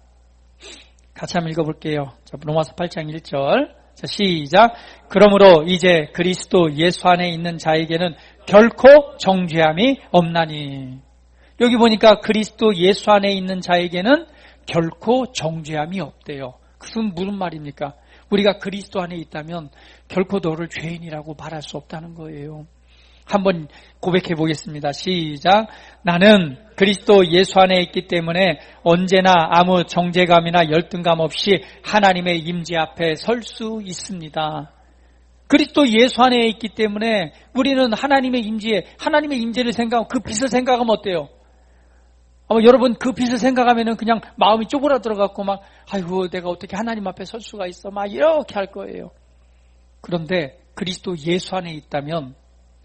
같이 한번 읽어볼게요. 자, 로마서 8장 1절. 자, 시작. 그러므로 이제 그리스도 예수 안에 있는 자에게는 결코 정죄함이 없나니. 여기 보니까 그리스도 예수 안에 있는 자에게는 결코 정죄함이 없대요. 그것은 무슨 말입니까? 우리가 그리스도 안에 있다면 결코 너를 죄인이라고 말할 수 없다는 거예요. 한번 고백해 보겠습니다. 시작. 나는 그리스도 예수 안에 있기 때문에 언제나 아무 정죄감이나 열등감 없이 하나님의 임재 앞에 설 수 있습니다. 그리스도 예수 안에 있기 때문에 우리는 하나님의 임재를 생각하고 그 빛을 생각하면 어때요? 여러분 그 빛을 생각하면은 그냥 마음이 쪼그라들어갖고 막 아이고 내가 어떻게 하나님 앞에 설 수가 있어 막 이렇게 할 거예요. 그런데 그리스도 예수 안에 있다면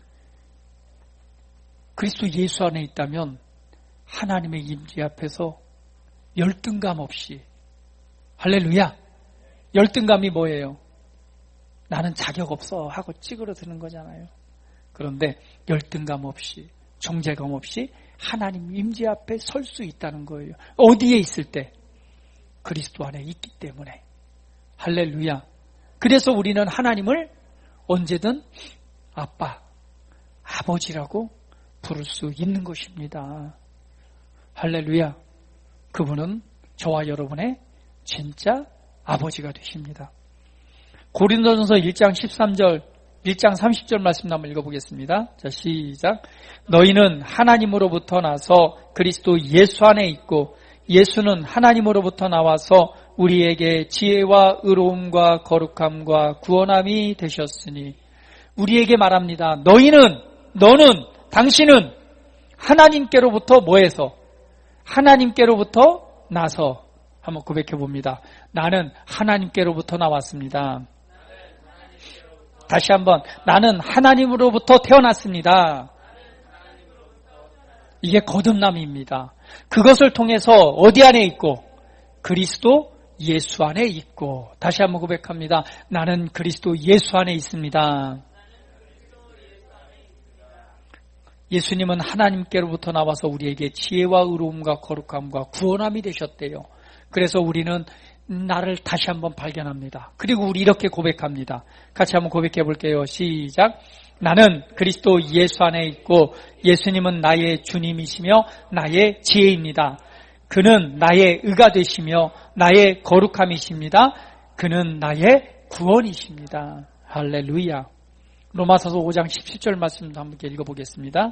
하나님의 임재 앞에서 열등감 없이 할렐루야. 열등감이 뭐예요? 나는 자격 없어 하고 찌그러드는 거잖아요. 그런데 열등감 없이 정죄감 없이 하나님 임재 앞에 설 수 있다는 거예요. 어디에 있을 때? 그리스도 안에 있기 때문에. 할렐루야. 그래서 우리는 하나님을 언제든 아빠, 아버지라고 부를 수 있는 것입니다. 할렐루야. 그분은 저와 여러분의 진짜 아버지가 되십니다. 고린도전서 1장 30절 말씀 한번 읽어보겠습니다. 자, 시작. 너희는 하나님으로부터 나서 그리스도 예수 안에 있고 예수는 하나님으로부터 나와서 우리에게 지혜와 의로움과 거룩함과 구원함이 되셨으니. 우리에게 말합니다. 너는, 당신은 하나님께로부터 뭐해서? 하나님께로부터 나서 한번 고백해 봅니다. 나는 하나님께로부터 나왔습니다. 다시 한번 나는 하나님으로부터 태어났습니다. 이게 거듭남입니다. 그것을 통해서 어디 안에 있고? 그리스도 예수 안에 있고. 다시 한번 고백합니다. 나는 그리스도 예수 안에 있습니다. 예수님은 하나님께로부터 나와서 우리에게 지혜와 의로움과 거룩함과 구원함이 되셨대요. 그래서 우리는 나를 다시 한번 발견합니다. 그리고 우리 이렇게 고백합니다. 같이 한번 고백해 볼게요. 시작. 나는 그리스도 예수 안에 있고 예수님은 나의 주님이시며 나의 지혜입니다. 그는 나의 의가 되시며 나의 거룩함이십니다. 그는 나의 구원이십니다. 할렐루야. 로마서서 5장 17절 말씀도 한번 읽어보겠습니다.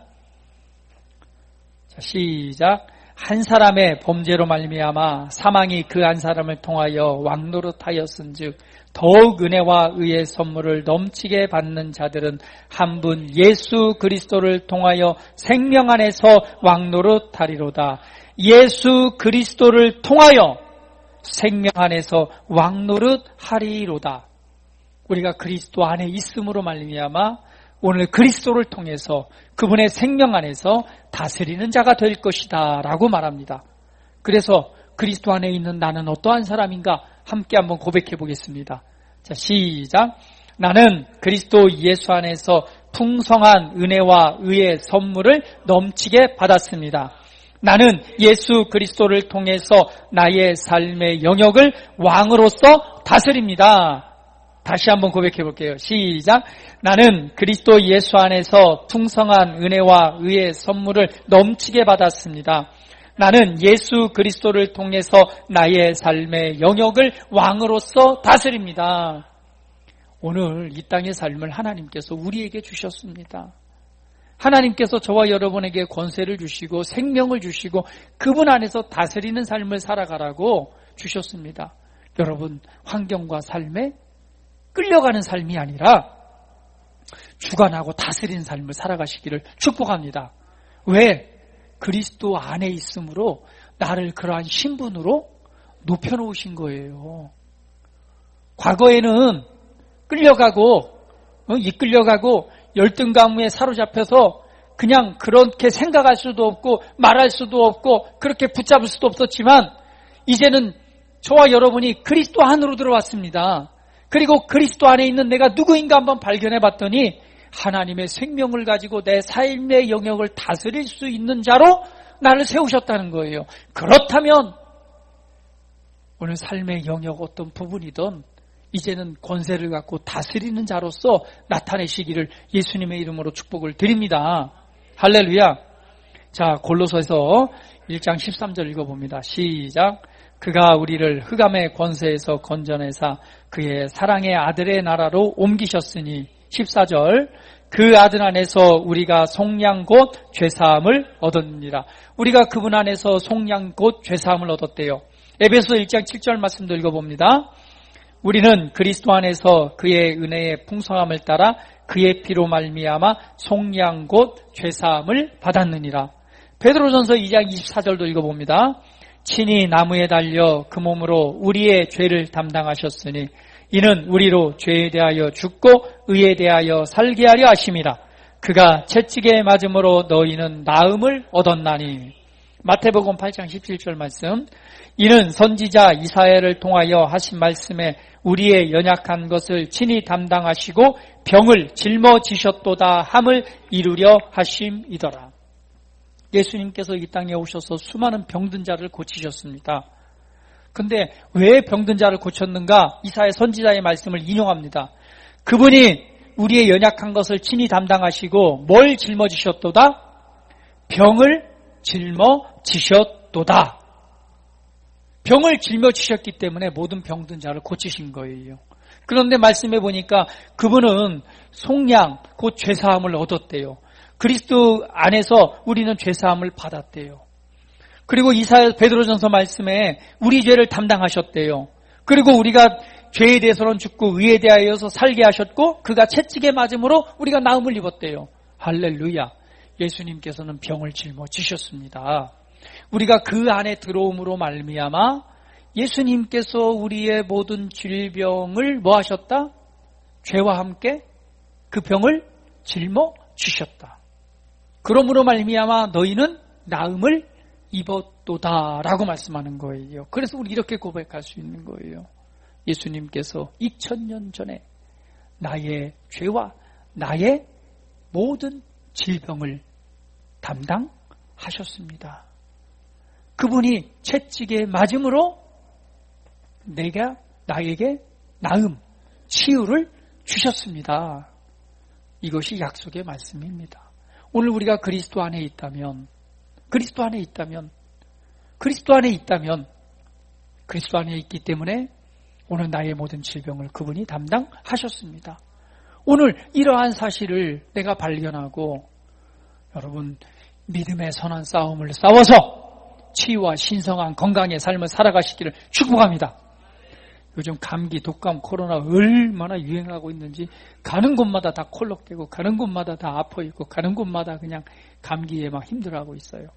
자, 시작. 한 사람의 범죄로 말미암아 사망이 그 한 사람을 통하여 왕노릇하였은즉 더욱 은혜와 의의 선물을 넘치게 받는 자들은 한 분 예수 그리스도를 통하여 생명 안에서 왕노릇하리로다. 예수 그리스도를 통하여 생명 안에서 왕노릇하리로다. 우리가 그리스도 안에 있음으로 말미암아 오늘 그리스도를 통해서 그분의 생명 안에서 다스리는 자가 될 것이다 라고 말합니다. 그래서 그리스도 안에 있는 나는 어떠한 사람인가 함께 한번 고백해 보겠습니다. 자, 시작. 나는 그리스도 예수 안에서 풍성한 은혜와 의의 선물을 넘치게 받았습니다. 나는 예수 그리스도를 통해서 나의 삶의 영역을 왕으로서 다스립니다. 다시 한번 고백해 볼게요. 시작. 나는 그리스도 예수 안에서 풍성한 은혜와 의의 선물을 넘치게 받았습니다. 나는 예수 그리스도를 통해서 나의 삶의 영역을 왕으로서 다스립니다. 오늘 이 땅의 삶을 하나님께서 우리에게 주셨습니다. 하나님께서 저와 여러분에게 권세를 주시고 생명을 주시고 그분 안에서 다스리는 삶을 살아가라고 주셨습니다. 여러분, 환경과 삶에 끌려가는 삶이 아니라 주관하고 다스리는 삶을 살아가시기를 축복합니다. 왜? 그리스도 안에 있으므로 나를 그러한 신분으로 높여놓으신 거예요. 과거에는 끌려가고 이끌려가고 열등감에 사로잡혀서 그냥 그렇게 생각할 수도 없고 말할 수도 없고 그렇게 붙잡을 수도 없었지만 이제는 저와 여러분이 그리스도 안으로 들어왔습니다. 그리고 그리스도 안에 있는 내가 누구인가 한번 발견해 봤더니 하나님의 생명을 가지고 내 삶의 영역을 다스릴 수 있는 자로 나를 세우셨다는 거예요. 그렇다면 오늘 삶의 영역 어떤 부분이든 이제는 권세를 갖고 다스리는 자로서 나타내시기를 예수님의 이름으로 축복을 드립니다. 할렐루야. 자, 골로새서 1장 13절 읽어봅니다. 시작. 그가 우리를 흑암의 권세에서 건져내사 그의 사랑의 아들의 나라로 옮기셨으니 14절. 그 아들 안에서 우리가 속량 곧 죄사함을 얻었느니라. 우리가 그분 안에서 속량 곧 죄사함을 얻었대요. 에베소 1장 7절 말씀도 읽어봅니다. 우리는 그리스도 안에서 그의 은혜의 풍성함을 따라 그의 피로 말미암아 속량 곧 죄사함을 받았느니라. 베드로전서 2장 24절도 읽어봅니다. 친히 나무에 달려 그 몸으로 우리의 죄를 담당하셨으니 이는 우리로 죄에 대하여 죽고 의에 대하여 살게 하려 하심이라. 그가 채찍에 맞음으로 너희는 나음을 얻었나니. 마태복음 8장 17절 말씀. 이는 선지자 이사야를 통하여 하신 말씀에 우리의 연약한 것을 친히 담당하시고 병을 짊어지셨도다 함을 이루려 하심이더라. 예수님께서 이 땅에 오셔서 수많은 병든 자를 고치셨습니다. 근데 왜 병든 자를 고쳤는가? 이사야 선지자의 말씀을 인용합니다. 그분이 우리의 연약한 것을 친히 담당하시고 뭘 짊어지셨도다? 병을 짊어지셨도다. 병을 짊어지셨기 때문에 모든 병든 자를 고치신 거예요. 그런데 말씀해 보니까 그분은 속량, 곧 죄사함을 얻었대요. 그리스도 안에서 우리는 죄사함을 받았대요. 그리고 이사야 베드로전서 말씀에 우리 죄를 담당하셨대요. 그리고 우리가 죄에 대해서는 죽고 의에 대하여서 살게 하셨고 그가 채찍에 맞음으로 우리가 나음을 입었대요. 할렐루야. 예수님께서는 병을 짊어지셨습니다. 우리가 그 안에 들어옴으로 말미암아 예수님께서 우리의 모든 질병을 뭐 하셨다? 죄와 함께 그 병을 짊어지셨다. 그러므로 말미암아 너희는 나음을 입었도다라고 말씀하는 거예요. 그래서 우리 이렇게 고백할 수 있는 거예요. 예수님께서 2000년 전에 나의 죄와 나의 모든 질병을 담당하셨습니다. 그분이 채찍에 맞음으로 나에게 나음, 치유를 주셨습니다. 이것이 약속의 말씀입니다. 오늘 우리가 그리스도 안에 있다면 그리스도 안에 있기 때문에 오늘 나의 모든 질병을 그분이 담당하셨습니다. 오늘 이러한 사실을 내가 발견하고 여러분 믿음의 선한 싸움을 싸워서 치유와 신성한 건강의 삶을 살아가시기를 축복합니다. 요즘 감기, 독감, 코로나 얼마나 유행하고 있는지 가는 곳마다 다 콜록대고 가는 곳마다 다 아파 있고 가는 곳마다 그냥 감기에 막 힘들어하고 있어요.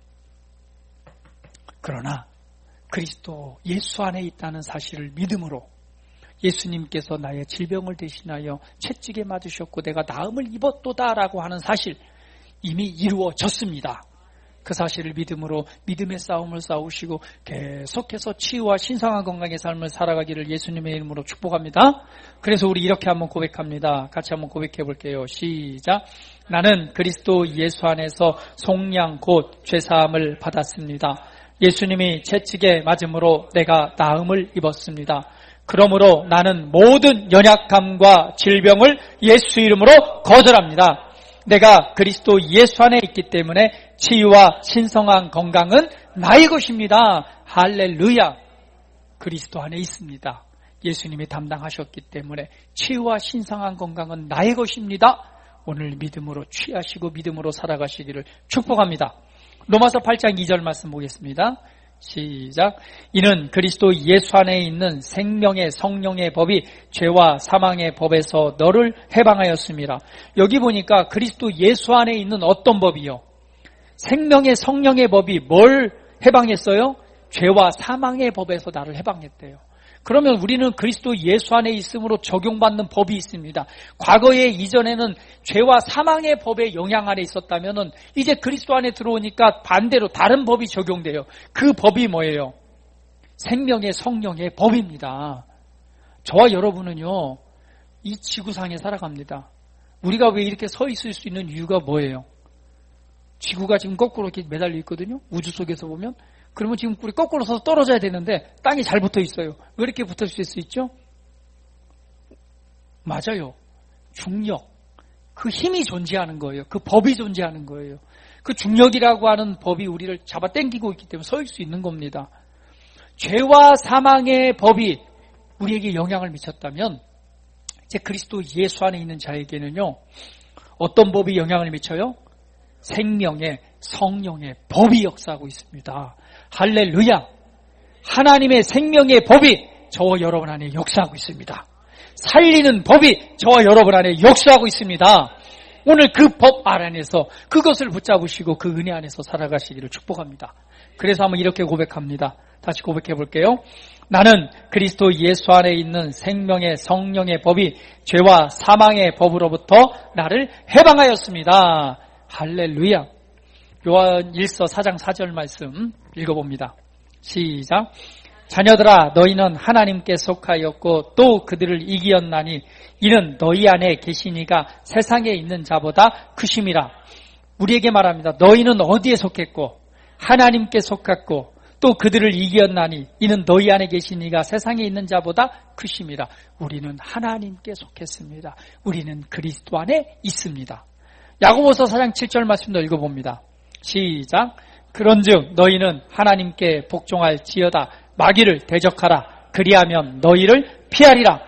그러나 그리스도 예수 안에 있다는 사실을 믿음으로 예수님께서 나의 질병을 대신하여 채찍에 맞으셨고 내가 나음을 입었도다라고 하는 사실 이미 이루어졌습니다. 그 사실을 믿음으로 믿음의 싸움을 싸우시고 계속해서 치유와 신성한 건강의 삶을 살아가기를 예수님의 이름으로 축복합니다. 그래서 우리 이렇게 한번 고백합니다. 같이 한번 고백해 볼게요. 시작. 나는 그리스도 예수 안에서 속량 곧 죄사함을 받았습니다. 예수님이 채찍에 맞음으로 내가 나음을 입었습니다. 그러므로 나는 모든 연약함과 질병을 예수 이름으로 거절합니다. 내가 그리스도 예수 안에 있기 때문에 치유와 신성한 건강은 나의 것입니다. 할렐루야. 그리스도 안에 있습니다. 예수님이 담당하셨기 때문에 치유와 신성한 건강은 나의 것입니다. 오늘 믿음으로 취하시고 믿음으로 살아가시기를 축복합니다. 로마서 8장 2절 말씀 보겠습니다. 시작. 이는 그리스도 예수 안에 있는 생명의 성령의 법이 죄와 사망의 법에서 너를 해방하였습니다. 여기 보니까 그리스도 예수 안에 있는 어떤 법이요? 생명의 성령의 법이 뭘 해방했어요? 죄와 사망의 법에서 나를 해방했대요. 그러면 우리는 그리스도 예수 안에 있음으로 적용받는 법이 있습니다. 과거에 이전에는 죄와 사망의 법의 영향 아래 있었다면 이제 그리스도 안에 들어오니까 반대로 다른 법이 적용돼요. 그 법이 뭐예요? 생명의 성령의 법입니다. 저와 여러분은요, 이 지구상에 살아갑니다. 우리가 왜 이렇게 서 있을 수 있는 이유가 뭐예요? 지구가 지금 거꾸로 이렇게 매달려 있거든요. 우주 속에서 보면. 그러면 지금 우리 거꾸로 서서 떨어져야 되는데 땅이 잘 붙어 있어요. 왜 이렇게 붙어 있을 수 있죠? 맞아요. 중력. 그 힘이 존재하는 거예요. 그 법이 존재하는 거예요. 그 중력이라고 하는 법이 우리를 잡아 당기고 있기 때문에 서 있을 수 있는 겁니다. 죄와 사망의 법이 우리에게 영향을 미쳤다면 이제 그리스도 예수 안에 있는 자에게는요. 어떤 법이 영향을 미쳐요? 생명의 성령의 법이 역사하고 있습니다. 할렐루야. 하나님의 생명의 법이 저와 여러분 안에 역사하고 있습니다. 살리는 법이 저와 여러분 안에 역사하고 있습니다. 오늘 그 법 안에서 그것을 붙잡으시고 그 은혜 안에서 살아가시기를 축복합니다. 그래서 한번 이렇게 고백합니다. 다시 고백해 볼게요. 나는 그리스도 예수 안에 있는 생명의 성령의 법이 죄와 사망의 법으로부터 나를 해방하였습니다. 할렐루야. 요한 1서 4장 4절 말씀 읽어봅니다. 시작. 자녀들아 너희는 하나님께 속하였고 또 그들을 이기었나니 이는 너희 안에 계시니가 세상에 있는 자보다 크심이라. 우리에게 말합니다. 너희는 어디에 속했고 하나님께 속했고 또 그들을 이기었나니 이는 너희 안에 계시니가 세상에 있는 자보다 크심이라. 우리는 하나님께 속했습니다. 우리는 그리스도 안에 있습니다. 야고보서 4장 7절 말씀도 읽어봅니다. 시작. 그런즉 너희는 하나님께 복종할지어다. 마귀를 대적하라. 그리하면 너희를 피하리라.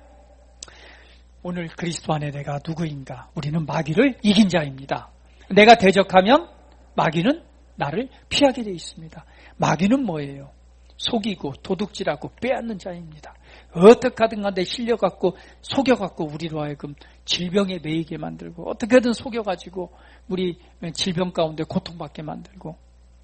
오늘 그리스도 안에 내가 누구인가? 우리는 마귀를 이긴 자입니다. 내가 대적하면 마귀는 나를 피하게 되어 있습니다. 마귀는 뭐예요? 속이고 도둑질하고 빼앗는 자입니다. 어떻게 하든 간에 실려갖고 속여갖고 우리로 하여금 질병에 매이게 만들고 어떻게든 속여가지고 우리 질병 가운데 고통받게 만들고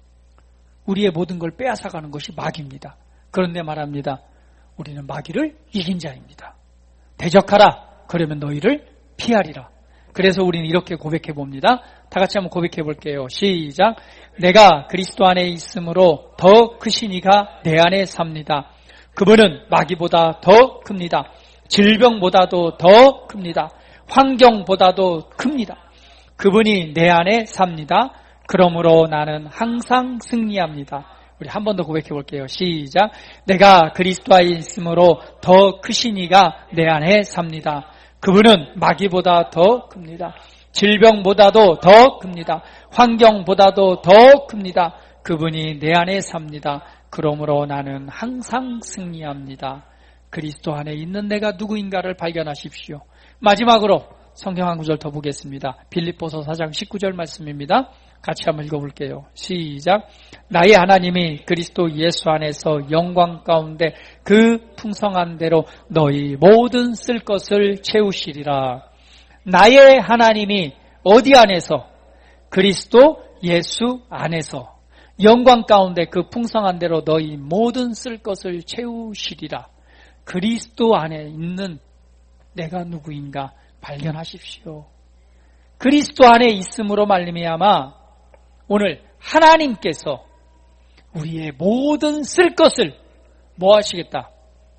우리의 모든 걸 빼앗아가는 것이 마귀입니다. 그런데 말합니다. 우리는 마귀를 이긴 자입니다. 대적하라. 그러면 너희를 피하리라. 그래서 우리는 이렇게 고백해 봅니다. 다 같이 한번 고백해 볼게요. 시작. 내가 그리스도 안에 있으므로 더 크신 이가 내 안에 삽니다. 그분은 마귀보다 더 큽니다. 질병보다도 더 큽니다. 환경보다도 큽니다. 그분이 내 안에 삽니다. 그러므로 나는 항상 승리합니다. 우리 한 번 더 고백해 볼게요. 시작. 내가 그리스도 안에 있으므로 더 크신 이가 내 안에 삽니다. 그분은 마귀보다 더 큽니다. 질병보다도 더 큽니다. 환경보다도 더 큽니다. 그분이 내 안에 삽니다. 그러므로 나는 항상 승리합니다. 그리스도 안에 있는 내가 누구인가를 발견하십시오. 마지막으로 성경 한 구절 더 보겠습니다. 빌립보서 4장 19절 말씀입니다. 같이 한번 읽어볼게요. 시작. 나의 하나님이 그리스도 예수 안에서 영광 가운데 그 풍성한 대로 너희 모든 쓸 것을 채우시리라. 나의 하나님이 어디 안에서? 그리스도 예수 안에서 영광 가운데 그 풍성한 대로 너희 모든 쓸 것을 채우시리라. 그리스도 안에 있는 내가 누구인가 발견하십시오. 그리스도 안에 있음으로 말미암아 오늘 하나님께서 우리의 모든 쓸 것을 뭐 하시겠다?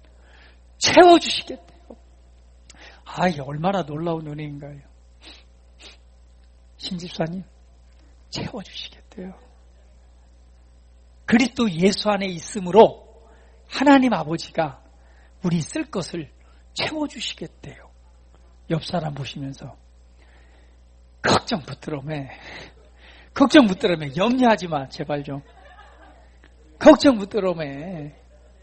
채워주시겠대요. 아, 이게 얼마나 놀라운 은혜인가요? 신집사님, 채워주시겠대요. 그리스도 예수 안에 있음으로 하나님 아버지가 우리 쓸 것을 채워주시겠대요. 옆 사람 보시면서 걱정 붙들어매. 걱정 붙들어매. 염려하지 마. 제발 좀. 걱정 붙들어매.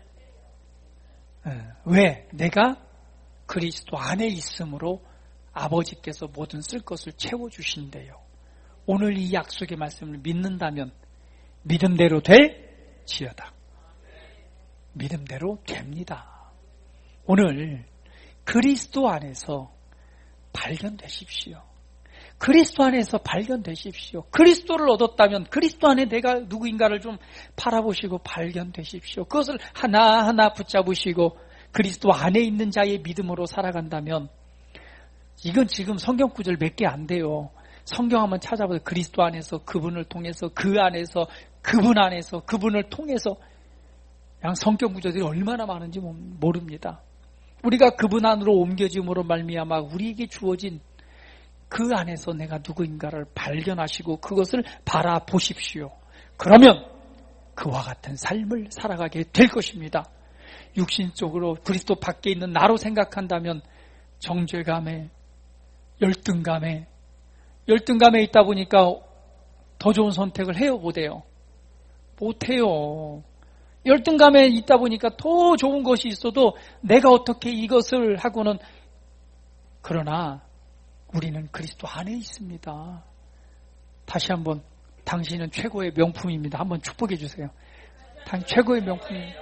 왜? 내가 그리스도 안에 있으므로 아버지께서 모든 쓸 것을 채워주신대요. 오늘 이 약속의 말씀을 믿는다면 믿음대로 될지어다. 믿음대로 됩니다. 오늘 그리스도 안에서 발견되십시오. 그리스도 안에서 발견되십시오. 그리스도를 얻었다면 그리스도 안에 내가 누구인가를 좀 바라보시고 발견되십시오. 그것을 하나하나 붙잡으시고 그리스도 안에 있는 자의 믿음으로 살아간다면 이건 지금 성경 구절 몇 개 안 돼요. 성경 한번 찾아보세요. 그리스도 안에서 그분을 통해서 그 안에서 그분 안에서 그분을 통해서 양 성경 구절들이 얼마나 많은지 모릅니다. 우리가 그분 안으로 옮겨짐으로 말미암아 우리에게 주어진 그 안에서 내가 누구인가를 발견하시고 그것을 바라보십시오. 그러면 그와 같은 삶을 살아가게 될 것입니다. 육신적으로 그리스도 밖에 있는 나로 생각한다면 정죄감에 열등감에 있다 보니까 더 좋은 선택을 해요, 못해요? 못해요. 열등감에 있다 보니까 더 좋은 것이 있어도 내가 어떻게 이것을 하고는 그러나 우리는 그리스도 안에 있습니다. 다시 한번 당신은 최고의 명품입니다. 한번 축복해 주세요. 최고의 명품입니다.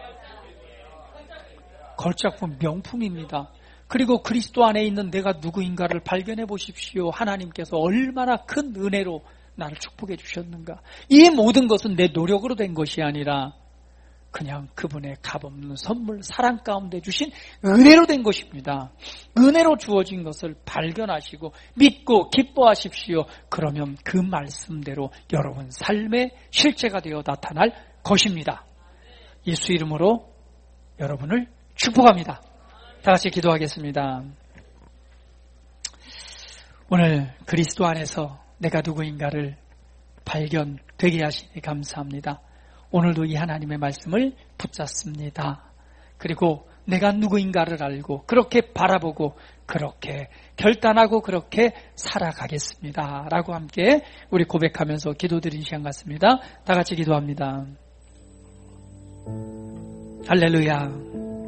걸작품 명품입니다. 그리고 그리스도 안에 있는 내가 누구인가를 발견해 보십시오. 하나님께서 얼마나 큰 은혜로 나를 축복해 주셨는가. 이 모든 것은 내 노력으로 된 것이 아니라 그냥 그분의 값없는 선물, 사랑 가운데 주신 은혜로 된 것입니다. 은혜로 주어진 것을 발견하시고 믿고 기뻐하십시오. 그러면 그 말씀대로 여러분 삶의 실체가 되어 나타날 것입니다. 예수 이름으로 여러분을 축복합니다. 다 같이 기도하겠습니다. 오늘 그리스도 안에서 내가 누구인가를 발견되게 하시니 감사합니다. 오늘도 이 하나님의 말씀을 붙잡습니다. 그리고 내가 누구인가를 알고 그렇게 바라보고 그렇게 결단하고 그렇게 살아가겠습니다. 라고 함께 우리 고백하면서 기도드린 시간 같습니다. 다 같이 기도합니다. 할렐루야.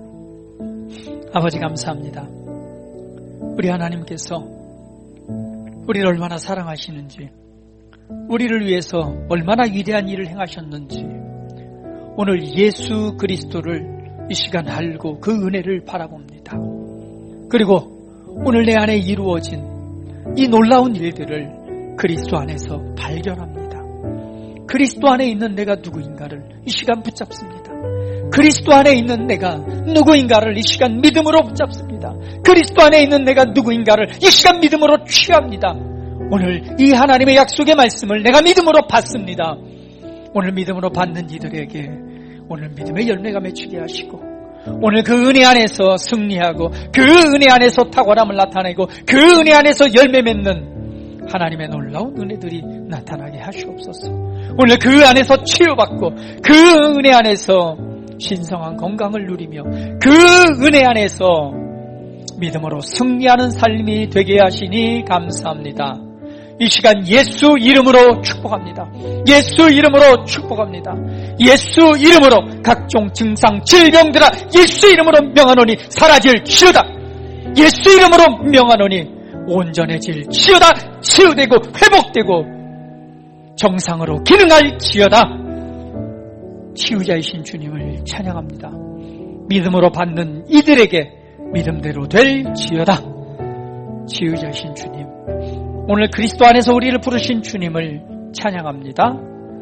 아버지 감사합니다. 우리 하나님께서 우리를 얼마나 사랑하시는지, 우리를 위해서 얼마나 위대한 일을 행하셨는지 오늘 예수 그리스도를 이 시간 알고 그 은혜를 바라봅니다. 그리고 오늘 내 안에 이루어진 이 놀라운 일들을 그리스도 안에서 발견합니다. 그리스도 안에 있는 내가 누구인가를 이 시간 붙잡습니다. 그리스도 안에 있는 내가 누구인가를 이 시간 믿음으로 붙잡습니다. 그리스도 안에 있는 내가 누구인가를 이 시간 믿음으로 취합니다. 오늘 이 하나님의 약속의 말씀을 내가 믿음으로 받습니다. 오늘 믿음으로 받는 이들에게 오늘 믿음의 열매가 맺히게 하시고 오늘 그 은혜 안에서 승리하고 그 은혜 안에서 탁월함을 나타내고 그 은혜 안에서 열매 맺는 하나님의 놀라운 은혜들이 나타나게 하시옵소서. 오늘 그 안에서 치유받고 그 은혜 안에서 신성한 건강을 누리며 그 은혜 안에서 믿음으로 승리하는 삶이 되게 하시니 감사합니다. 이 시간 예수 이름으로 축복합니다. 예수 이름으로 축복합니다. 예수 이름으로 각종 증상, 질병들아 예수 이름으로 명하노니 사라질지어다. 예수 이름으로 명하노니 온전해질지어다. 치유되고 회복되고 정상으로 기능할지어다. 치유자이신 주님을 찬양합니다. 믿음으로 받는 이들에게 믿음대로 될지어다. 치유자이신 주님, 오늘 그리스도 안에서 우리를 부르신 주님을 찬양합니다.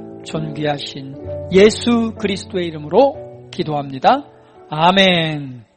존귀하신 예수 그리스도의 이름으로 기도합니다. 아멘.